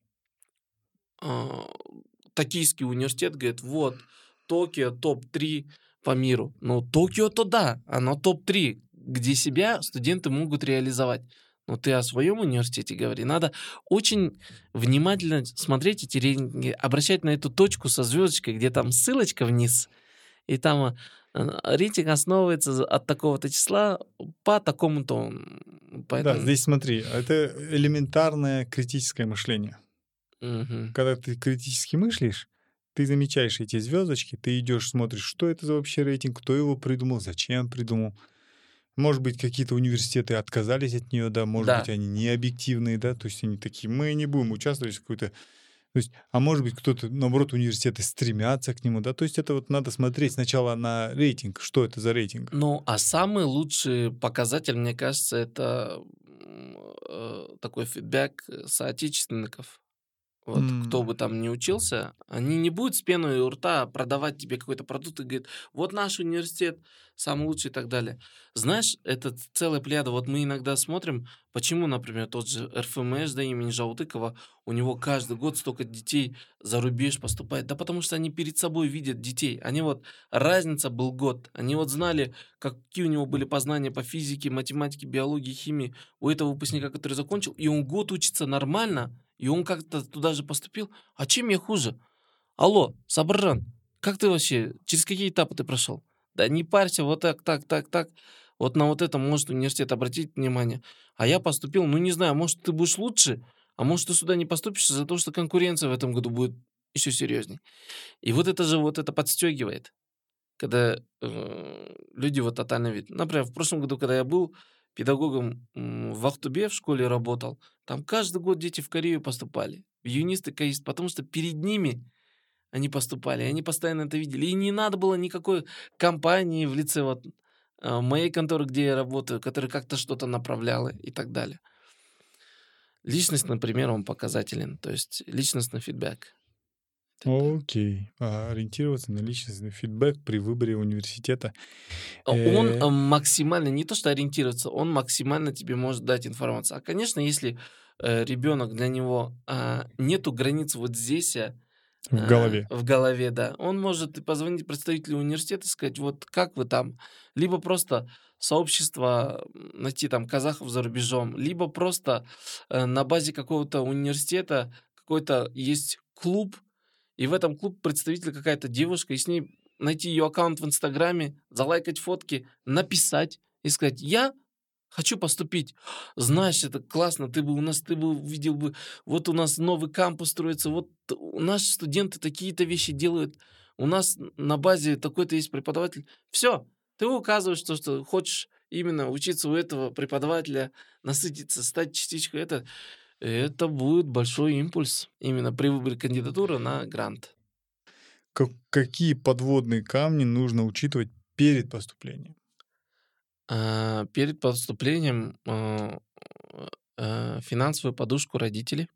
а, Токийский университет, говорит, вот, Токио топ три по миру. Ну, Токио-то да, оно топ три, где себя студенты могут реализовать. Но ты о своем университете говори. Надо очень внимательно смотреть эти рейтинги, обращать на эту точку со звездочкой, где там ссылочка вниз, и там э, рейтинг основывается за- от такого-то числа по такому-то. м, Да, Поэтому... здесь смотри, это элементарное критическое мышление. Мгм. Когда ты критически мыслишь, ты замечаешь эти звездочки, ты идешь, смотришь, что это за вообще рейтинг, кто его придумал, зачем придумал. Может быть, какие-то университеты отказались от нее, да, может быть, Да. они не объективные, да, то есть они такие, мы не будем участвовать в какой-то... То есть, а может быть, кто-то, наоборот, университеты стремятся к нему, да, то есть это вот надо смотреть сначала на рейтинг, что это за рейтинг. Ну, а самый лучший показатель, мне кажется, это м, э, такой фидбэк э, соотечественников. Вот кто М, бы там ни учился, они не будут с пеной у рта продавать тебе какой-то продукт и говорить, вот наш университет самый лучший и так далее. Знаешь, это ц- целая плеяда. Вот мы иногда смотрим, почему, например, тот же эр эф эм эш, да, имени Жаутыкова, у него каждый год столько детей за рубеж поступает. Да потому что они перед собой видят детей. Они вот, разница был год. Они вот знали, какие у него были познания по физике, математике, биологии, химии у этого выпускника, который закончил, и он год учится нормально, и он как-то туда же поступил. А чем я хуже? Алло, Сабржан, как ты вообще, через какие этапы ты прошел? Да не парься, вот так, так, так, так. Вот на вот это может университет обратить внимание. А я поступил, ну не знаю, может ты будешь лучше, а может ты сюда не поступишь из-за того, что конкуренция в этом году будет еще серьезней. И вот это же вот это подстегивает, когда э, люди вот тотально видят. Например, в прошлом году, когда я был педагогом м, в Ахтубе в школе работал, там каждый год дети в Корею поступали, в юнист и каист, потому что перед ними они поступали, и они постоянно это видели. И не надо было никакой компании в лице вот э, моей конторы, где я работаю, которая как-то что-то направляла и так далее. Личность, например, он показателен, то есть личностный фидбэк. Это- Окей. А, ориентироваться на личностный фидбэк при выборе университета. А Он Э, э, максимально, не то что ориентироваться, он максимально тебе может дать информацию. А, конечно, если ребенок, для него а, нету границ вот здесь, а, в а, голове. в голове, да, он может и позвонить представителю университета и сказать, вот как вы там, либо просто сообщество м, найти там казахов за рубежом, либо просто э, на базе какого-то университета какой-то есть клуб, и в этом клуб представитель какая-то девушка, и с ней найти ее аккаунт в Инстаграме, залайкать фотки, написать и сказать, я хочу поступить. Знаешь, это классно, ты бы у нас, ты бы видел бы, вот у нас новый кампус строится, вот у- наши студенты такие-то вещи делают, у нас на базе такой-то есть преподаватель. Все, ты указываешь то, что хочешь именно учиться у этого преподавателя, насытиться, стать частичкой. Это, это будет большой импульс именно при выборе кандидатуры на грант. Ка- какие подводные камни нужно учитывать перед поступлением? А, перед поступлением а, а, финансовую подушку родителей,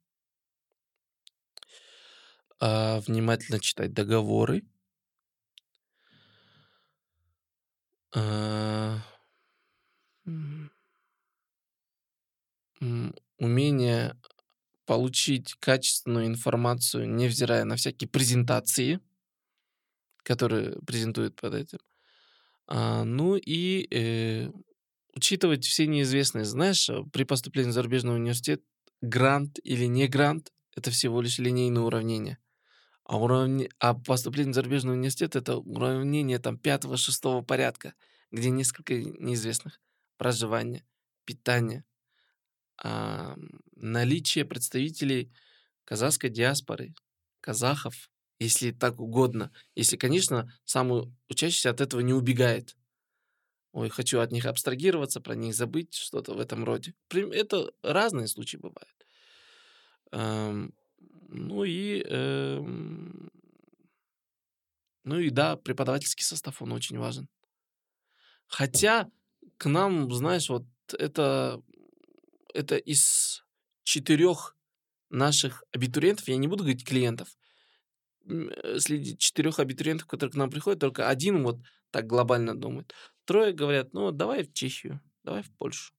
а, внимательно читать договоры, а, м, м, умение получить качественную информацию, невзирая на всякие презентации, которые презентуют под этим. А, ну и э, учитывать все неизвестные. Знаешь, э, при поступлении в зарубежный университет грант или не грант — это всего лишь линейное уравнение. А, уравне... а поступление в зарубежный университет — это уравнение там пятого-шестого порядка, где несколько неизвестных. Проживание, питание, а, наличие представителей казахской диаспоры, казахов, если так угодно. Если, конечно, сам учащийся от этого не убегает. Ой, хочу от них абстрагироваться, про них забыть, что-то в этом роде. При- Это разные случаи бывают. Эм, Ну и, эм, ну и да, преподавательский состав, он очень важен. Хотя к нам, знаешь, вот это, это из четырех наших абитуриентов, я не буду говорить клиентов, м, э, среди четырех абитуриентов, которые к нам приходят, только один вот так глобально думает. Трое говорят, ну, давай в Чехию, давай в Польшу.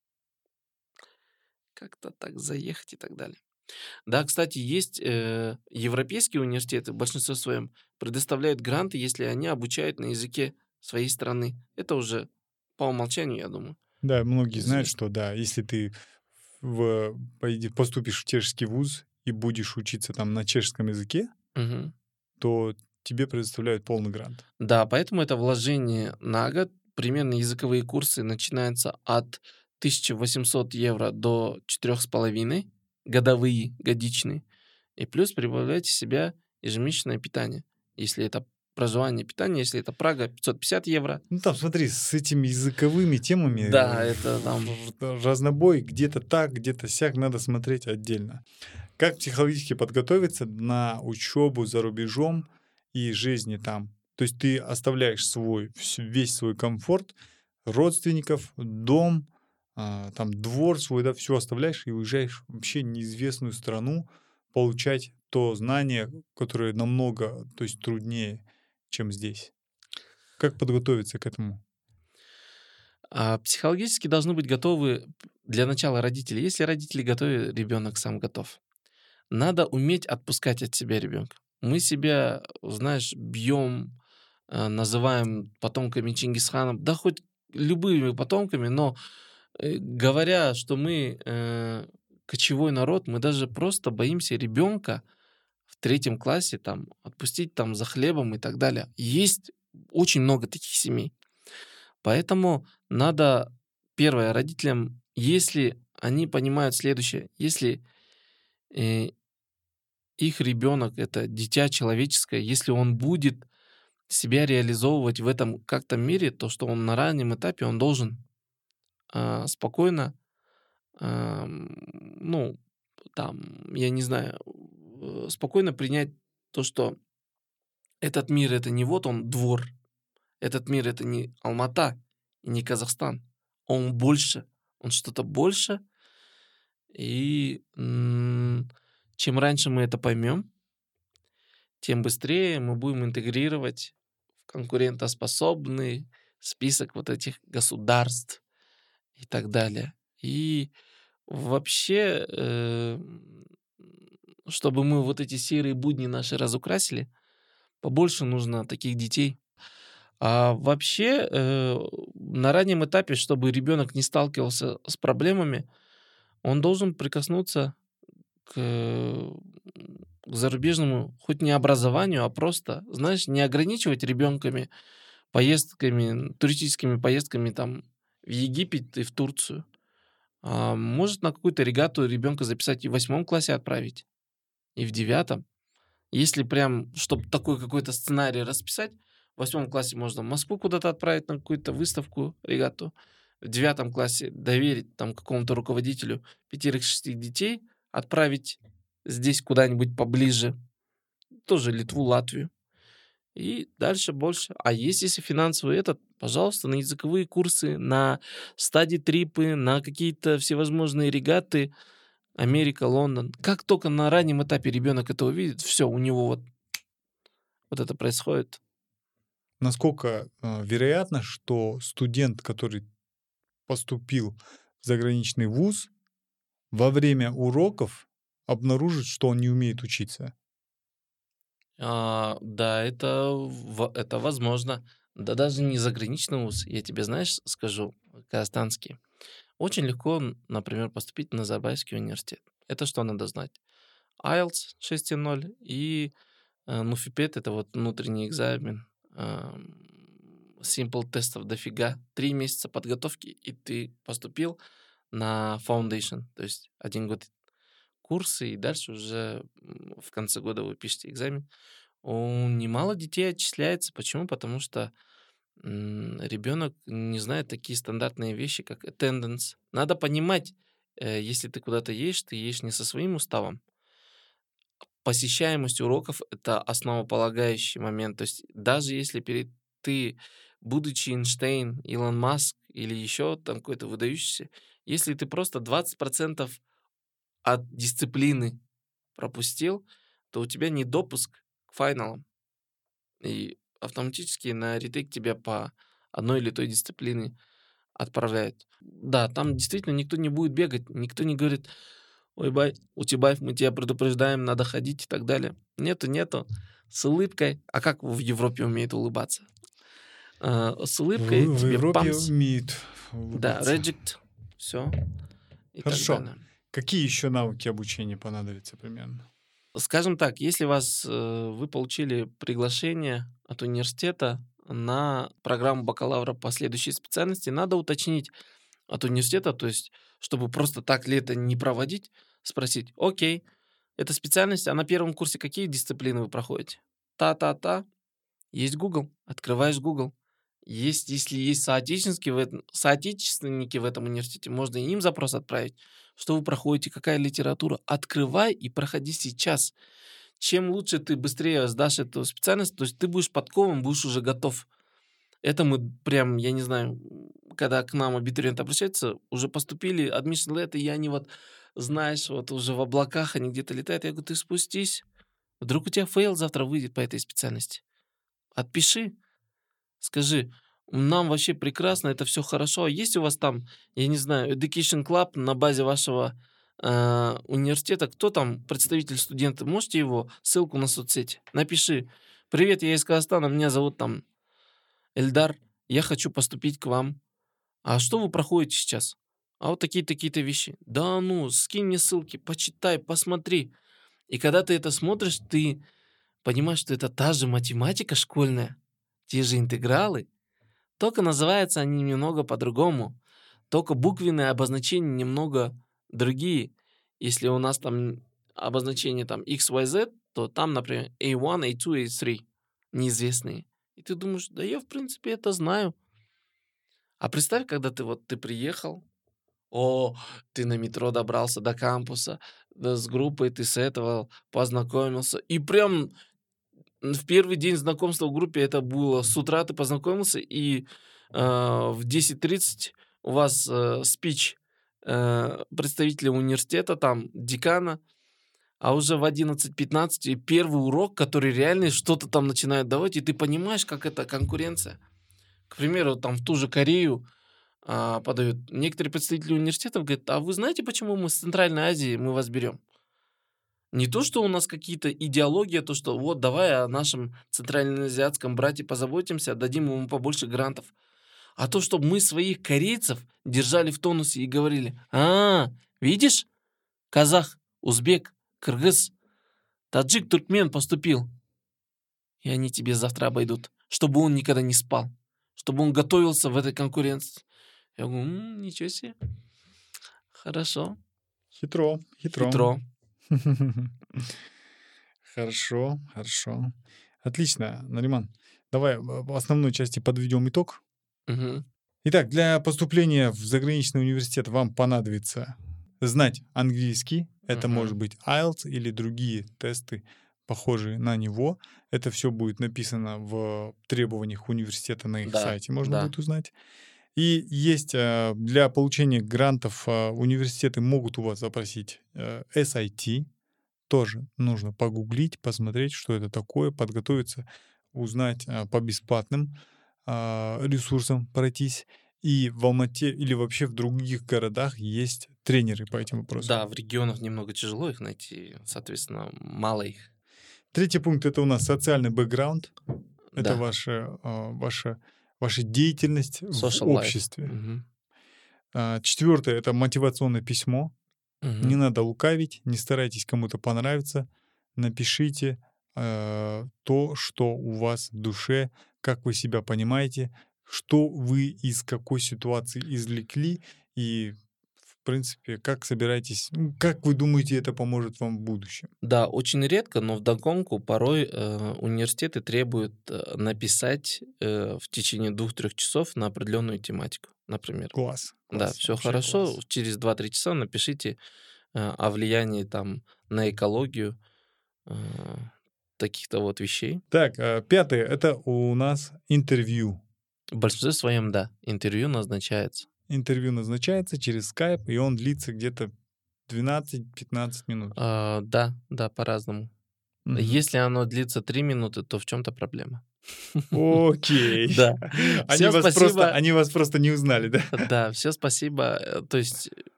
Как-то так заехать и так далее. Да, кстати, есть э, европейские университеты, в большинстве своем предоставляют гранты, если они обучают на языке своей страны. Это уже по умолчанию, я думаю, Да, многие знают, известно. что да, если ты в, поеди- поступишь в чешский вуз и будешь учиться там на чешском языке, Мгм. то тебе предоставляют полный грант. Да, поэтому это вложение на год. Примерно языковые курсы начинаются от тысячи восьмисот евро до четырех с половиной, годовые, годичные. И плюс прибавляйте себя ежемесячное питание. Если это проживание, питание, если это Прага, пятьсот пятьдесят евро. Ну там, смотри, с этими языковыми темами Да, э, это там... в- в- разнобой где-то так, где-то сяк, надо смотреть отдельно. Как психологически подготовиться на учебу за рубежом и жизни там? То есть ты оставляешь свой, вс- весь свой комфорт, родственников, дом, а, там двор свой, да, все оставляешь и уезжаешь в вообще неизвестную страну получать то знание, которое намного, то есть труднее, чем здесь. Как подготовиться к этому? А психологически должны быть готовы для начала родители. Если родители готовы, ребенок сам готов. Надо уметь отпускать от себя ребенка. Мы себя, знаешь, бьем, э, называем потомками Чингисхана, да хоть любыми потомками, но э, говоря, что мы э, кочевой народ, мы даже просто боимся ребенка в третьем классе там отпустить там за хлебом и так далее. Есть очень много таких семей. Поэтому надо, первое, родителям, если они понимают следующее, если э, их ребенок это дитя человеческое, если он будет себя реализовывать в этом как-то мире, то что он на раннем этапе он должен а, спокойно, ам, ну там, я не знаю, э, спокойно принять то, что этот мир это не вот он двор, этот мир это не Алмата и не Казахстан, он больше, он что-то больше, и м, чем раньше мы это поймем, тем быстрее мы будем интегрировать в конкурентоспособный список вот этих государств и так далее. И вообще, э, чтобы мы вот эти серые будни наши разукрасили, побольше нужно таких детей. А вообще, э, на раннем этапе, чтобы ребенок не сталкивался с проблемами, он должен прикоснуться к, э, к зарубежному, хоть не образованию, а просто, знаешь, не ограничивать ребенками поездками, туристическими поездками там в Египет и в Турцию. А может на какую-то регату ребенка записать и в восьмом классе отправить, и в девятом. Если прям, чтобы такой какой-то сценарий расписать, в восьмом классе можно в Москву куда-то отправить на какую-то выставку, регату. В девятом классе доверить там какому-то руководителю пятерых-шести детей, отправить здесь куда-нибудь поближе, тоже Литву, Латвию. И дальше больше. А есть, если финансовый этот, пожалуйста, на языковые курсы, на стади-трипы, на какие-то всевозможные регаты, Америка, Лондон. Как только на раннем этапе ребенок это увидит, все, у него вот, вот это происходит. Насколько а, вероятно, что студент, который поступил в заграничный вуз, во время уроков обнаружит, что он не умеет учиться? А, да, это, в- это возможно. Да даже не заграничный вуз. Я тебе, знаешь, скажу, казахстанский. Очень легко, н- например, поступить на Назарбаевский университет. Это что надо знать? ай эл ти эс шесть ноль и Э, Нуфипед — это вот внутренний экзамен. Simple тестов дофига. Три месяца подготовки, и ты поступил на Foundation. То есть один год курсы, и дальше уже м, в конце года вы пишете экзамен. У немало детей отчисляется. Почему? Потому что м, ребенок не знает такие стандартные вещи, как attendance. Надо понимать, э, если ты куда-то едешь, ты едешь не со своим уставом. Посещаемость уроков — это основополагающий момент. То есть даже если перед ты, будучи Эйнштейн, Илон Маск или еще там какой-то выдающийся, если ты просто двадцать процентов от дисциплины пропустил, то у тебя не допуск к финалам. И автоматически на ретейк тебя по одной или той дисциплине отправляют. Да, там действительно никто не будет бегать, никто не говорит: ой, бай, Утибаев, мы тебя предупреждаем, надо ходить и так далее. Нету, нету. С улыбкой. А как в Европе умеют улыбаться? А, с улыбкой В, в тебе Европе памс. умеют Да, улыбаться. reject, все и так Хорошо. далее. Какие еще навыки обучения понадобятся примерно? Скажем так, если вас, э, вы получили приглашение от университета на программу бакалавра по следующей специальности, надо уточнить от университета, то есть, чтобы просто так лето не проводить, спросить: окей, эта специальность, а на первом курсе какие дисциплины вы проходите? Та-та-та. Есть Google, открываешь Google. Есть, если есть соотечественники в этом, соотечественники в этом университете, можно и им запрос отправить. Что вы проходите, какая литература? Открывай и проходи сейчас. Чем лучше ты быстрее сдашь эту специальность, то есть ты будешь подкован, будешь уже готов. Это мы прям, я не знаю, когда к нам абитуриенты обращаются, уже поступили, admission letter, и они вот, знаешь, вот уже в облаках, они где-то летают. Я говорю: ты спустись. Вдруг у тебя фейл завтра выйдет по этой специальности. Отпиши. Скажи: нам вообще прекрасно, это все хорошо. А есть у вас там, я не знаю, Education Club на базе вашего э, университета? Кто там представитель студента? Можете его ссылку на соцсети? Напиши: привет, я из Казахстана, меня зовут там Эльдар, я хочу поступить к вам. А что вы проходите сейчас? А вот такие-такие-то вещи. Да ну, скинь мне ссылки, почитай, посмотри. И когда ты это смотришь, ты понимаешь, что это та же математика школьная, те же интегралы, только называются они немного по-другому. Только буквенные обозначения немного другие. Если у нас там обозначение там икс уай зет, то там, например, эй один, эй два, эй три неизвестные. И ты думаешь: да я, в принципе, это знаю. А представь, когда ты вот ты приехал, о, ты на метро добрался до кампуса, да, с группой ты с этого познакомился, и прям в первый день знакомства в группе это было с утра ты познакомился, и э, в десять тридцать у вас э, спич э, представителя университета, там, декана, а уже в одиннадцать пятнадцать и первый урок, который реально что-то там начинает давать, и ты понимаешь, как это конкуренция. К примеру, там в ту же Корею а, подают. Некоторые представители университетов говорят: а вы знаете, почему мы с Центральной Азии мы вас берем? Не то, что у нас какие-то идеологии, то, что вот давай о нашем центральноазиатском брате позаботимся, дадим ему побольше грантов. А то, чтобы мы своих корейцев держали в тонусе и говорили: а, видишь, казах, узбек, кыргыз, таджик, туркмен поступил. И они тебе завтра обойдут, чтобы он никогда не спал, чтобы он готовился в этой конкуренции. Я говорю: «М, ничего себе. Хорошо. Хитро, хитро. Хитро. Хорошо, хорошо. Отлично, Нариман. Давай в основной части подведем итог. Мгм. Итак, для поступления в заграничный университет вам понадобится знать английский. Это Мгм. может быть айлтс или другие тесты, похожие на него. Это все будет написано в требованиях университета на их Да, сайте, можно да. будет узнать. И есть э, для получения грантов э, университеты могут у вас запросить э, эс ай ти. Тоже нужно погуглить, посмотреть, что это такое, подготовиться, узнать э, по бесплатным а, ресурсам пройтись. И в Алмате или вообще в других городах есть тренеры по этим вопросам. Да, в регионах немного тяжело их найти, соответственно, мало их. Третий пункт — это у нас социальный бэкграунд. Это Да, ваша, а, ваша, ваша деятельность в social life. обществе. Мгм. А, Четвертое — это мотивационное письмо. Мгм. Не надо лукавить, не старайтесь кому-то понравиться. Напишите э, то, что у вас в душе, как вы себя понимаете, что вы из какой ситуации извлекли и, в принципе, как собираетесь, ну, как вы думаете, это поможет вам в будущем? Да, очень редко, но вдогонку порой э, университеты требуют э, написать э, в течение двух-трех часов на определенную тематику, например. Класс. Да, класс, все вообще хорошо. класс. Через два-три часа напишите э, о влиянии там на экологию э, таких-то вот вещей. Так, э, пятое, это у нас интервью. В большинстве своем, да, интервью назначается. Интервью назначается через скайп, и он длится где-то двенадцать-пятнадцать минут. А, да, да, по-разному. Мгм. Если оно длится три минуты, то в чем-то проблема. Окей. Да. Они Всё, вас просто, спасибо. они вас просто не узнали, да? Да, все спасибо. Э, То есть,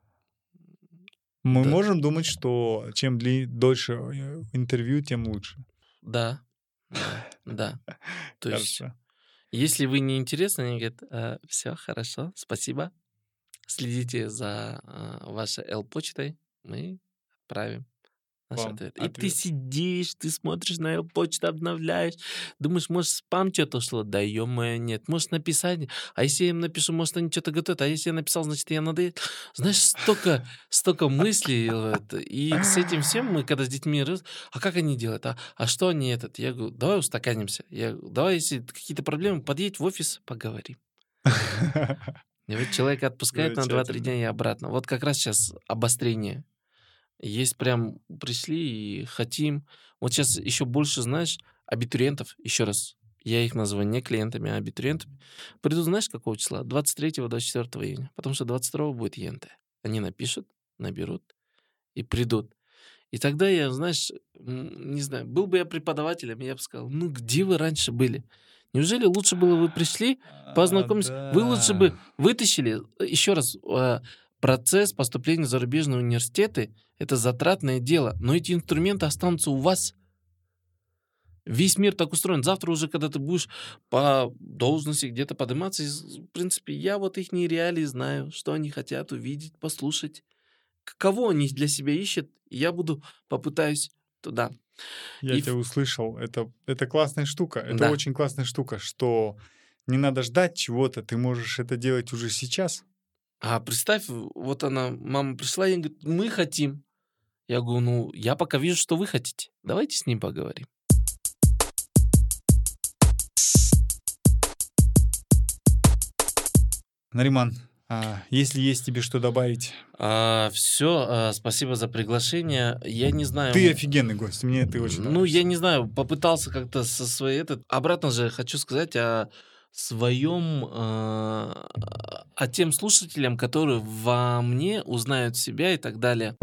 Мы да, можем думать, что чем дли- дольше э, интервью, тем лучше. да, да, да. То есть, Хорошо. если вы не интересны, они говорят, все хорошо, спасибо. Следите за а, вашей L-почтой, мы отправим наш Вам ответ. И ты ответ. сидишь, ты смотришь на L-почту, обновляешь, думаешь, может, спам что-то ушло? Да ё-моё, нет. Можешь написать, а если я им напишу, может, они что-то готовят, а если я написал, значит, я надоел. Знаешь, столько, столько мыслей, э, это. И с этим всем мы, когда с детьми, рас- а как они делают, а, а что они этот? Я говорю, давай устаканимся. Я говорю, давай, если какие-то проблемы, подъедь в офис, поговорим. И вот человека отпускает на два-три Замечательно. дня и обратно. Вот как раз сейчас обострение. Есть прям пришли и хотим. Вот сейчас еще больше, знаешь, абитуриентов, еще раз, я их называю не клиентами, а абитуриентами, придут, знаешь, какого числа? двадцать третьего двадцать четвёртого июня. Потому что двадцать второго будет ЕНТ. Они напишут, наберут и придут. И тогда я, знаешь, м, не знаю, был бы я преподавателем, я бы сказал, ну где вы раньше были? Неужели лучше было вы пришли, А, познакомились, вы лучше бы да. вытащили, э, еще раз, э, процесс поступления в зарубежные университеты — это затратное дело, но эти инструменты останутся у вас. Весь мир так устроен. Завтра уже, когда ты будешь по должности где-то подниматься, из- в принципе, я вот их реалии знаю, что они хотят увидеть, послушать, к- кого они для себя ищут, и я буду попытаюсь туда. Я И тебя в- услышал. Это, это классная штука. Это да, очень классная штука, что не надо ждать чего-то, ты можешь это делать уже сейчас. а представь, вот она, мама пришла и говорит, мы хотим. Я говорю, ну, я пока вижу, что вы хотите. Давайте с ним поговорим. Нариман, а, если есть тебе что добавить, все, спасибо за приглашение. Я не знаю, ты м, офигенный гость, мне ты очень ну, я нравишься. не знаю, попытался как-то со своей... Этот... Обратно же хочу сказать о своем... э, о тем слушателям, которые во мне узнают себя и так далее.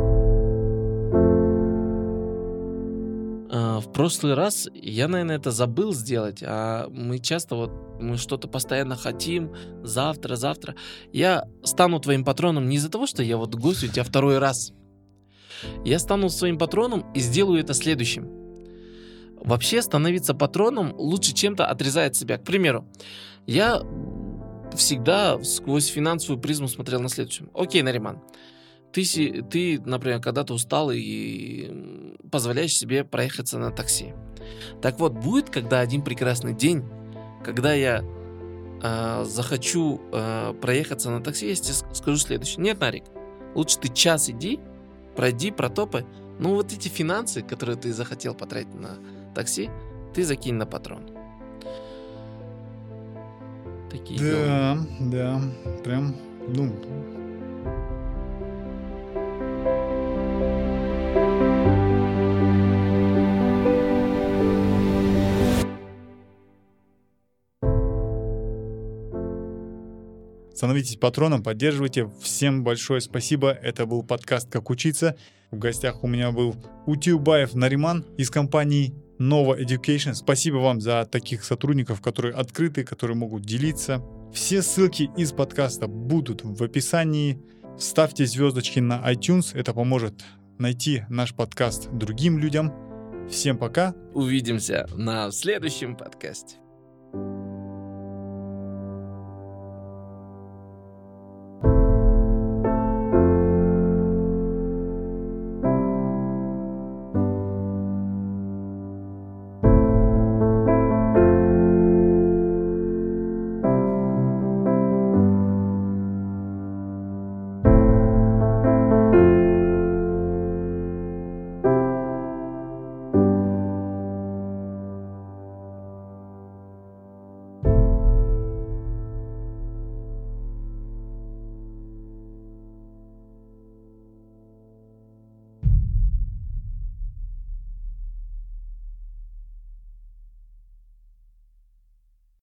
Э, В прошлый раз я, наверное, это забыл сделать, а мы часто вот мы что-то постоянно хотим, завтра, завтра. Я стану твоим патроном не из-за того, что я вот гость у тебя второй раз. Я стану своим патроном и сделаю это следующим. Вообще становиться патроном лучше чем-то отрезает себя. К примеру, я всегда сквозь финансовую призму смотрел на следующем. Окей, Нариман, ты, си- ты, например, когда-то устал и м, позволяешь себе проехаться на такси. Так вот, будет когда один прекрасный день, когда я а, захочу а, проехаться на такси, я тебе ск- скажу следующее. Нет, Нарик, лучше ты час иди, пройди, протопай. Ну вот эти финансы, которые ты захотел потратить на такси, ты закинь на патрон. Такие дела. Да, да, прям, ну, становитесь патроном, поддерживайте. Всем большое спасибо. Это был подкаст «Как учиться». В гостях у меня был Утюбаев Нариман из компании Nova Education. Спасибо вам за таких сотрудников, которые открыты, которые могут делиться. Все ссылки из подкаста будут в описании. Ставьте звездочки на iTunes. Это поможет найти наш подкаст другим людям. Всем пока. Увидимся на следующем подкасте.